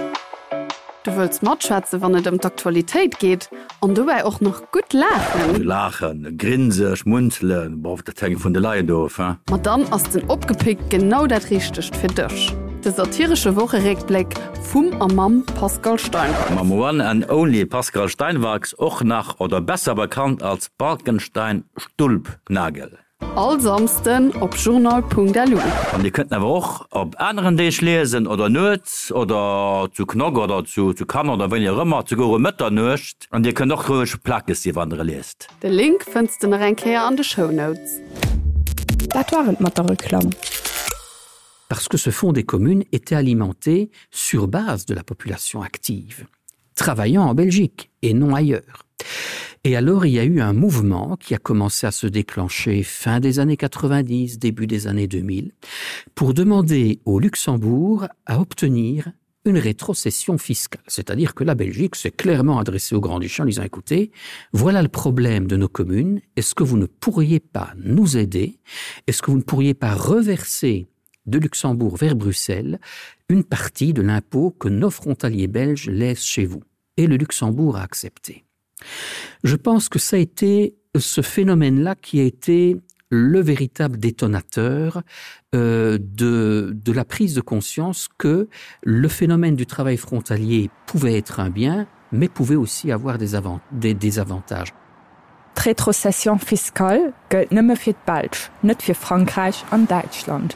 Du willst Mordschwätze, wenn es um die Aktualität geht und dabei auch noch gut lachen. Lachen, grinsen, schmunzeln, boah, das hängt von der Leine doof. Hein? Aber dann hast du abgepickt genau das Richtige für dich. Der satirische Woche-Rückblick vom und Mam Pascal Steinwachs. Mam One and Only Pascal Steinwachs, auch nach oder besser bekannt als Balkenstein-Stulpnagel. Allsamsten op journal punkt d e l u. Und ihr könnt aber auch ob anderen Dich lesen oder nöt oder zu Knog oder zu, zu kann oder wenn ihr immer zu go Mütter nöscht und ihr könnt auch rösche Plackes die andere lest. Den Link findest du noch ein Kehr an den Shownotes. Das waren mit der Reklam. Parce que ce fonds des communes était alimenté sur base de la population active, travaillant en Belgique et non ailleurs. Et alors, il y a eu un mouvement qui a commencé à se déclencher fin des années quatre-vingt-dix, début des années deux mille, pour demander au Luxembourg à obtenir une rétrocession fiscale. C'est-à-dire que la Belgique s'est clairement adressée au Grand-Duché en disant « Écoutez, voilà le problème de nos communes. Est-ce que vous ne pourriez pas nous aider? Est-ce que vous ne pourriez pas reverser de Luxembourg vers Bruxelles une partie de l'impôt que nos frontaliers belges laissent chez vous ?» Et le Luxembourg a accepté. Je pense que ça a été ce phénomène-là qui a été le véritable détonateur euh, de, de la prise de conscience que le phénomène du travail frontalier pouvait être un bien, mais pouvait aussi avoir des, avant, des, des avantages. Rétrocession fiscale gilt nicht mehr für Belgien, nicht für Frankreich und Deutschland.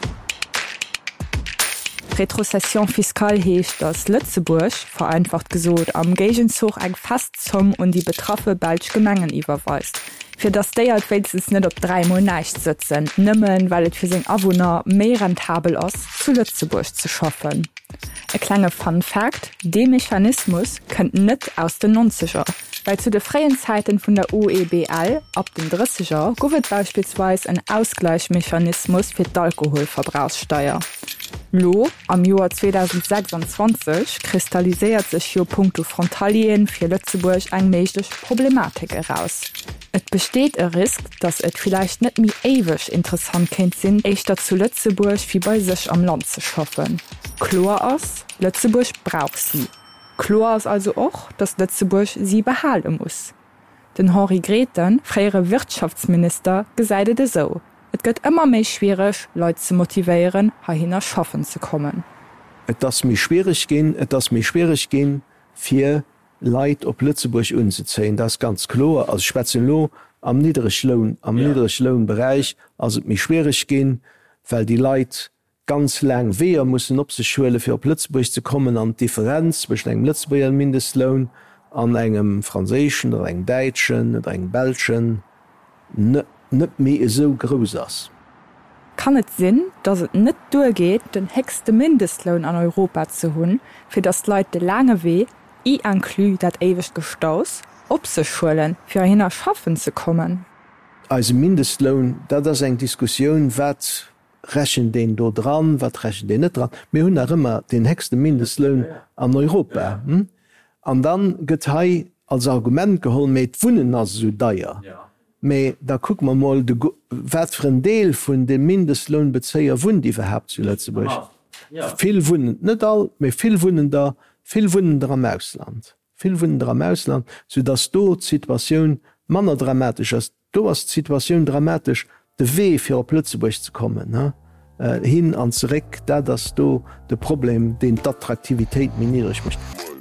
Retrocession fiskal heescht, dass Lützeburg, vereinfacht gesagt, am Gegenzug eng Fastsumme und die betroffene Belgische Gemengen überweist. Für das Day wenigstens nicht op dreimal nicht sitzen, nimmen, weil es für den Abwohner mehr rentabel ist, zu Lützeburg zu schaffen. Ein kleiner Fun Fact: Der Mechanismus könnte nicht aus den neunziger, weil zu den freien Zeiten von der O E B L ab den dreißiger gibt beispielsweise ein Ausgleichsmechanismus für die Alkoholverbrauchssteuer. Lo, am Jahr zweitausendsechsundzwanzig kristallisiert sich hier puncto Frontalien für Lützeburg eine mögliche Problematik heraus. Es besteht ein Risk, dass es vielleicht nicht mehr ewig interessant könnte sein, echter zu Lützeburg wie bei sich am Land zu schaffen. Klar ist, Lützeburg braucht sie. Klar ist also auch, dass Lützeburg sie behalten muss. Den Henri Greten, frühere Wirtschaftsminister, gesagt so: Es geht immer mehr schwierig, Leute zu motivieren, hierhin schaffen zu kommen. Et das mir schwierig gehen, et das mir schwierig gehen, für Leute auf Lützeburg umzuziehen. Das ist ganz klar. Also speziell am Niedriglohn, am ja. Niedriglohnbereich, also mir schwierig gehen, weil die Leute ganz lang weher müssen op sich Schule für Lützeburg zu kommen, an Differenz zwischen einem Lützeburger Mindestlohn an einem französischen oder einem deutschen oder einem belgischen nicht mehr so groß ist. Kann es Sinn, dass es nicht durchgeht, den höchsten Mindestlohn an Europa zu holen, für das Leute lange weh, i inclus dat ewig Gestoß, ob sie schulen, für hin schaffen zu kommen? Also Mindestlohn, da das eine Diskussion, was rächen den do dran, wat rächen den net dran. Wir hunn er immer den höchsten Mindestlohn an Europa. Hm? An dann gëtt hei als Argument geholl méit Wunnen as so deier. Mei da guck man mal de watfren Deel vun de Mindestlohn bezeier Wun die verhab zu Lützeburg. Vill Wunnen net all méi vill Wunnen da vill Wunnen am Ausland. Vill Wunnen am Ausland, so dats do Situationun manner dramatisch ass. Do was Situationun dramatisch, de Weh fir op Lützeburg zu kommen, ne? äh, hin an zurück, da dass du de Problem den d'Attraktivitéit minirig mischt.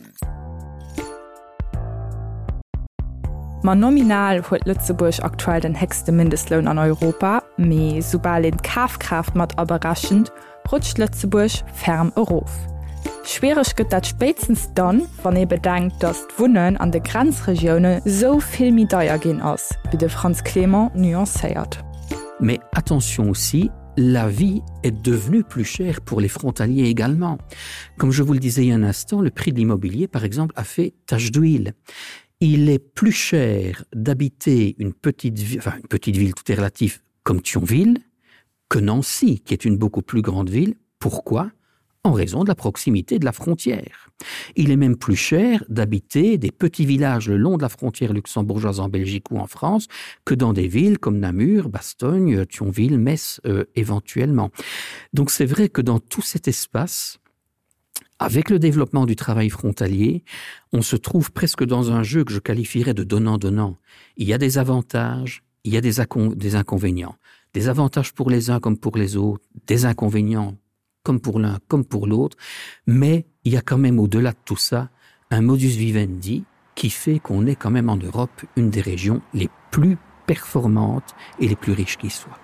Ma nominal huet Lützeburg aktuell den höchste Mindestlohn an Europa, me sobald den Kafkraft mat überraschend, rutscht Lützeburg ferm erof. Schwierig gëtt dat spätestens dann, wann ihr bedenkt, dass d'Wunnen an de Grenzregionen so viel mi deier gin ass, wie de Franz Clément nuancéiert. Mais attention aussi, la vie est devenue plus chère pour les frontaliers également. Comme je vous le disais il y a un instant, le prix de l'immobilier, par exemple, a fait tache d'huile. Il est plus cher d'habiter une petite ville, enfin une petite ville, tout est relatif, comme Thionville, que Nancy, qui est une beaucoup plus grande ville. Pourquoi ? En raison de la proximité de la frontière. Il est même plus cher d'habiter des petits villages le long de la frontière luxembourgeoise en Belgique ou en France que dans des villes comme Namur, Bastogne, Thionville, Metz euh, éventuellement. Donc c'est vrai que dans tout cet espace, avec le développement du travail frontalier, on se trouve presque dans un jeu que je qualifierais de donnant-donnant. Il y a des avantages, il y a des, des inconvénients. Des avantages pour les uns comme pour les autres, des inconvénients comme pour l'un, comme pour l'autre, mais il y a quand même au-delà de tout ça un modus vivendi qui fait qu'on est quand même en Europe une des régions les plus performantes et les plus riches qui soient.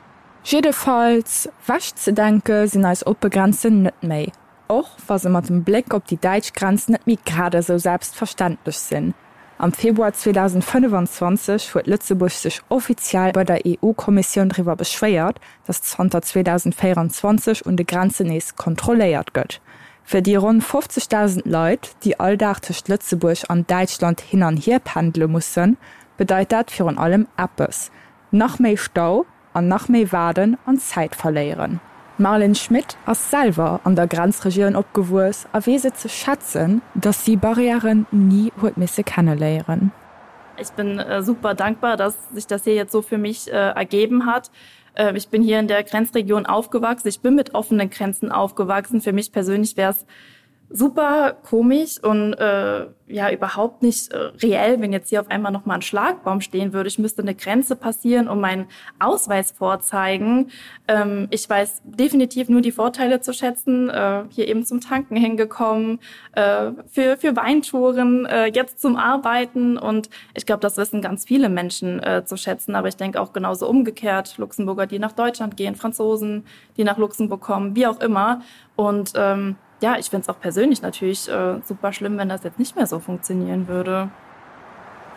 Jedenfalls, was zu denken, sind als Obergrenzen nicht mehr. Auch was sie mit dem Blick auf die deutsche Grenze nicht mehr gerade so selbstverständlich sind. Am Februar zweitausendfünfundzwanzig wurde Lützeburg sich offiziell bei der E U-Kommission darüber beschwert, dass das Hunter zweitausendvierundzwanzig und die Grenze nicht kontrolliert wird. Für die rund fünfzigtausend Leute, die alltag zwischen Lützeburg und Deutschland hin und her pendeln müssen, bedeutet das für allem etwas. Noch mehr Stau und noch mehr Warten und Zeit verlieren. Marlene Schmidt ist selber an der Grenzregion abgewusst, erwiesen zu schätzen, dass sie Barrieren nie müssen kennenlernen. Ich bin äh, super dankbar, dass sich das hier jetzt so für mich äh, ergeben hat. Äh, ich bin hier in der Grenzregion aufgewachsen. Ich bin mit offenen Grenzen aufgewachsen. Für mich persönlich wäre es super komisch und äh, ja überhaupt nicht äh, reell, wenn jetzt hier auf einmal noch mal ein Schlagbaum stehen würde. Ich müsste eine Grenze passieren und meinen Ausweis vorzeigen. Ähm, ich weiß definitiv nur die Vorteile zu schätzen. Äh, hier eben zum Tanken hingekommen, äh, für für Weintouren, äh, jetzt zum Arbeiten und ich glaube, das wissen ganz viele Menschen äh, zu schätzen. Aber ich denke auch genauso umgekehrt: Luxemburger, die nach Deutschland gehen, Franzosen, die nach Luxemburg kommen, wie auch immer. Und ähm, ja, ich finde es auch persönlich natürlich äh, super schlimm, wenn das jetzt nicht mehr so funktionieren würde.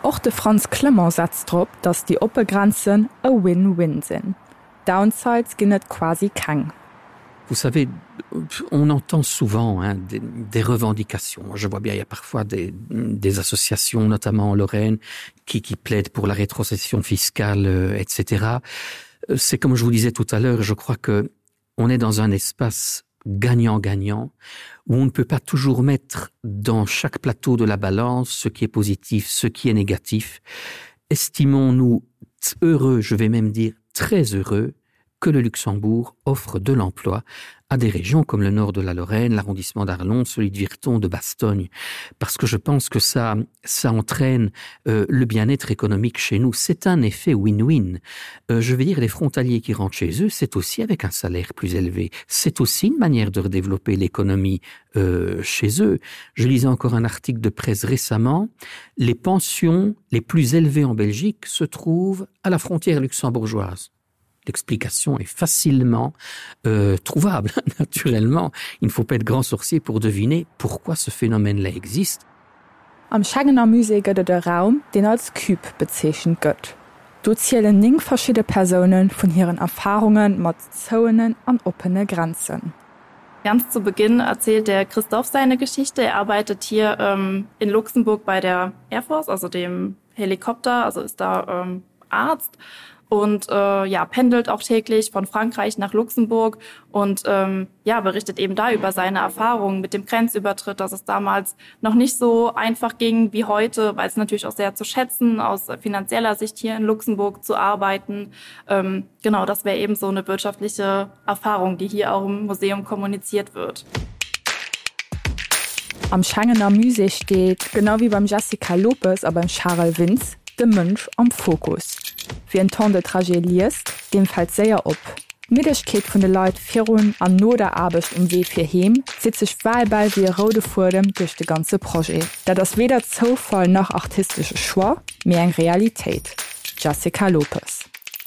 Auch de Franz Clement setzt drauf, dass die Obergrenzen a Win-Win sind. Downsides gehen nicht quasi kein. Vous savez, on entend souvent hein, des, des revendications. Je vois bien, il y a parfois des, des associations, notamment en Lorraine, qui, qui plaident pour la rétrocession fiscale, euh, et cetera. C'est comme je vous disais tout à l'heure, je crois que on est dans un espace gagnant-gagnant, où on ne peut pas toujours mettre dans chaque plateau de la balance ce qui est positif, ce qui est négatif. Estimons-nous heureux, je vais même dire très heureux, que le Luxembourg offre de l'emploi à des régions comme le nord de la Lorraine, l'arrondissement d'Arlon, celui de Virton, de Bastogne, parce que je pense que ça, ça entraîne euh, le bien-être économique chez nous. C'est un effet win-win. Euh, je veux dire, les frontaliers qui rentrent chez eux, c'est aussi avec un salaire plus élevé. C'est aussi une manière de redévelopper l'économie euh, chez eux. Je lisais encore un article de presse récemment. Les pensions les plus élevées en Belgique se trouvent à la frontière luxembourgeoise. L'explication est facilement euh, trouvable, naturellement. Il ne faut pas être grand sorcier pour deviner pourquoi ce phénomène-là existe. Am Schengener Musee gëtt der Raum, den als Küb bezeichnet gëtt. Dort zählen ning verschiedene Personen von ihren Erfahrungen mit Zonen an offene Grenzen. Ganz zu Beginn erzählt der Christoph seine Geschichte. Er arbeitet hier ähm, in Luxemburg bei der Air Force, also dem Helikopter, also ist da ähm, Arzt. Und äh, ja, pendelt auch täglich von Frankreich nach Luxemburg und ähm, ja, berichtet eben da über seine Erfahrungen mit dem Grenzübertritt, dass es damals noch nicht so einfach ging wie heute, weil es natürlich auch sehr zu schätzen, aus finanzieller Sicht hier in Luxemburg zu arbeiten. Ähm, genau, das wäre eben so eine wirtschaftliche Erfahrung, die hier auch im Museum kommuniziert wird. Am Schengener Musee steht, genau wie beim Jessica Lopez, aber beim Charles Vinz, der Mensch am Fokus. Wie ein Ton de Trajet liest, dem fällt sehr op. Middechkeet vun de Leiit Fiun an no der Abecht um weh fir hem, sit sech weilball wie Rode vor dem durch de ganze Projekt. Da das weder Zofall noch artistische Schwar, mehr eng Realität. Jessica Lopez.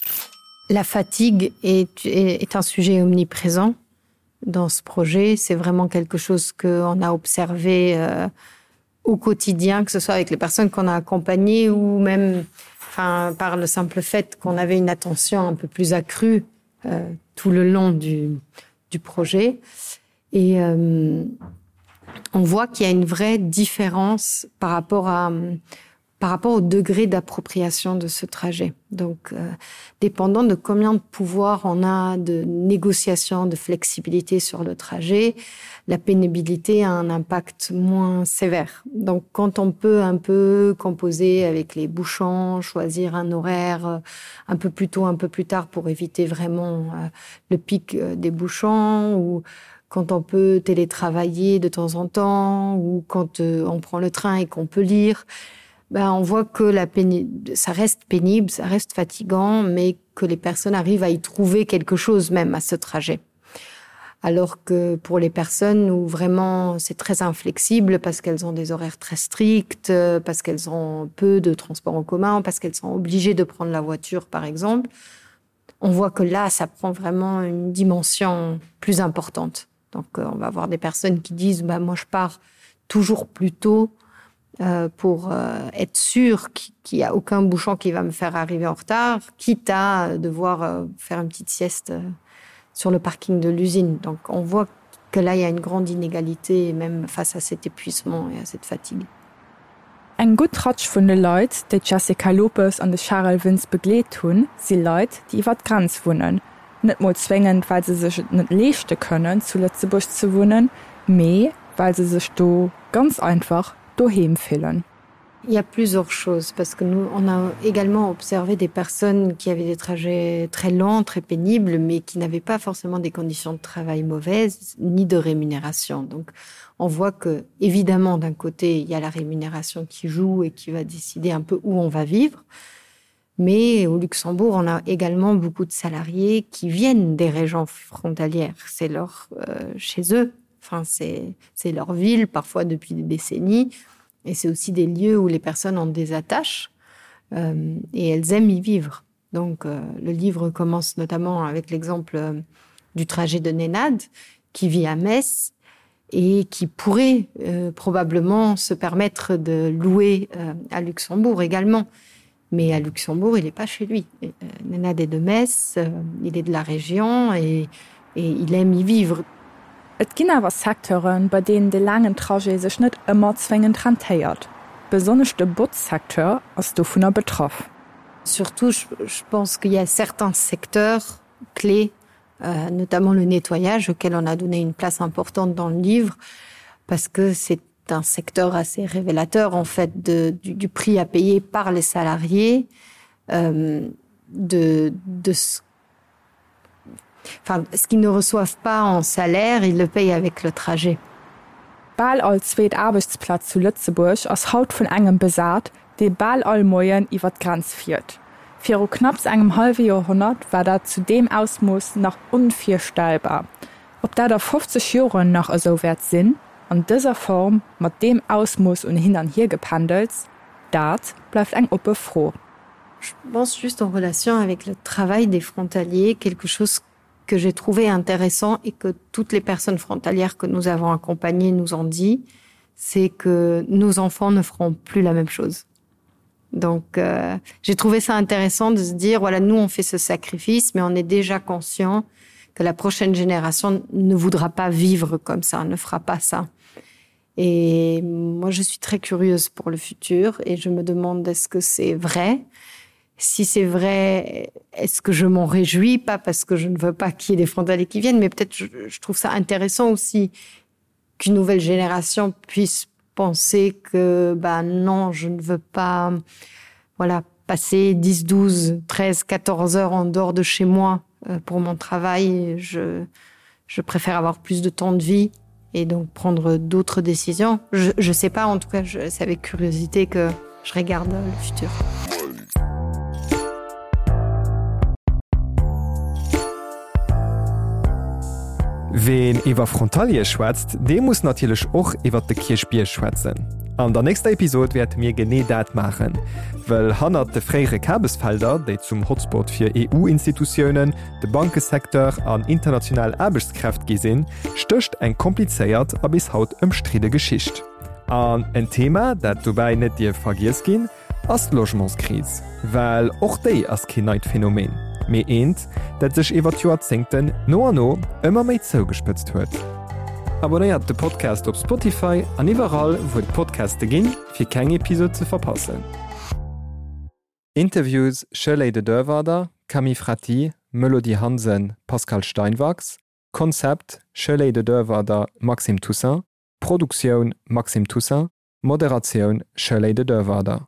La fatigue est, est, est un sujet omniprésent dans ce projet. C'est vraiment quelque chose qu'on a observé euh, au quotidien, que ce soit avec les personnes qu'on a accompagnées ou même enfin, par le simple fait qu'on avait une attention un peu plus accrue euh, tout le long du, du projet. Et euh, on voit qu'il y a une vraie différence par rapport, à, par rapport au degré d'appropriation de ce trajet. Donc, euh, dépendant de combien de pouvoir on a de négociation, de flexibilité sur le trajet, la pénibilité a un impact moins sévère. Donc, quand on peut un peu composer avec les bouchons, choisir un horaire un peu plus tôt, un peu plus tard pour éviter vraiment euh, le pic des bouchons, ou quand on peut télétravailler de temps en temps, ou quand euh, on prend le train et qu'on peut lire, ben, on voit que la péni... ça reste pénible, ça reste fatigant, mais que les personnes arrivent à y trouver quelque chose même à ce trajet. Alors que pour les personnes où vraiment c'est très inflexible parce qu'elles ont des horaires très stricts, parce qu'elles ont peu de transports en commun, parce qu'elles sont obligées de prendre la voiture par exemple, on voit que là ça prend vraiment une dimension plus importante. Donc euh, on va avoir des personnes qui disent bah, moi je pars toujours plus tôt euh, pour euh, être sûr qu'il n'y a aucun bouchon qui va me faire arriver en retard, quitte à devoir euh, faire une petite sieste euh, sur le parking de l'usine. Donc on voit que là il y a une grande inégalité même face à cet épuisement et à cette fatigue. Ein gut Ratsch vun de Leiit, de Jessica Lopez an de Charles Vinz begleet hunn, sie Leiit, die iwwer Grenz wunnen. Net mod zwingend, weil se sech net leeschte können zu Lützeburg zu wohnen, mais weil se sech do ganz einfach doheim fühlen. Il y a plusieurs choses parce que nous on a également observé des personnes qui avaient des trajets très longs, très pénibles, mais qui n'avaient pas forcément des conditions de travail mauvaises ni de rémunération. Donc on voit que évidemment d'un côté il y a la rémunération qui joue et qui va décider un peu où on va vivre. Mais au Luxembourg, on a également beaucoup de salariés qui viennent des régions frontalières. C'est leur euh, chez eux, enfin c'est c'est leur ville parfois depuis des décennies. Et c'est aussi des lieux où les personnes ont des attaches euh, et elles aiment y vivre. Donc euh, le livre commence notamment avec l'exemple euh, du trajet de Nénad qui vit à Metz et qui pourrait euh, probablement se permettre de louer euh, à Luxembourg également. Mais à Luxembourg, il n'est pas chez lui. Euh, Nenad est de Metz, euh, il est de la région et, et il aime y vivre. Et ginn awer Sektoren, bei denen de langen Trajet sech net ëmmer zwingend rentiert. Besonnech de Bootssektor ass du vunner betroff. Surtout, je, je pense qu'il y a certains secteurs clés, euh, notamment le nettoyage, auquel on a donné une place importante dans le livre, parce que c'est un secteur assez révélateur en fait de, du, du prix à payer par les salariés, euh, de, de ce, enfin, ce qu'ils ne reçoivent pas en salaire, ils le payent avec le trajet. Ball als zweet Arbeitsplatz zu Lützeburg ass Haut vun engem besat, de Ball all Moien iwwer Grenz fiiert. Firo knapps engem halbe Jahrhundert war dat zu dem Ausmus nach unvierstellbar. Ob da der fünfzig Joren nach eso wert sinn, an dieser Form mat dem Ausmus und hin an hier gepandelt, dat bleibt eng oppe froh. Je pense juste en relation avec le travail des frontaliers, quelque chose que j'ai trouvé intéressant et que toutes les personnes frontalières que nous avons accompagnées nous ont dit, c'est que nos enfants ne feront plus la même chose. Donc euh, j'ai trouvé ça intéressant de se dire voilà, nous on fait ce sacrifice, mais on est déjà conscient que la prochaine génération ne voudra pas vivre comme ça, ne fera pas ça. Et moi je suis très curieuse pour le futur et je me demande est-ce que c'est vrai? Si c'est vrai, est-ce que je m'en réjouis? Pas parce que je ne veux pas qu'il y ait des frontaliers qui viennent, mais peut-être je, je trouve ça intéressant aussi qu'une nouvelle génération puisse penser que bah non, je ne veux pas voilà, passer dix, douze, treize, quatorze heures en dehors de chez moi euh, pour mon travail. Je, je préfère avoir plus de temps de vie et donc prendre d'autres décisions. Je ne sais pas, en tout cas, c'est avec curiosité que je regarde le futur. Wen iwwer Frontalie schwätzt, de muss natilech och iwwer de Kirchbier schwätzen. An der nächster Episode werd mir gené dat machen, well hannner de fréiere Kabesfelder, déi zum Hotspot fir E U-Institutionioen, de Bankesektor an international Arbeitskräft gesinn, stöcht eng kompliceéiert a bis haut ëmstride Geschicht. An en Thema, dat dobei net Dir vergiers ginn, ass Logementskris, well och déi ass ki neit Phänomen. méi eenent, dat sech iwwer Joerzenten no an no ëmmer méi zougespëtzt huet. Abonnéiert de Podcast op Spotify an iwwerall, wo d Podcaste ginn, fir keng Episode ze verpassen. Interviews Shirley de Dörwader, Camille Frati, Melodie Hansen, Pascal Steinwachs, Konzept Shirley de Dörwader, Maxim Toussaint, Produktion Maxim Toussaint, Moderation Shirley de Dörwader.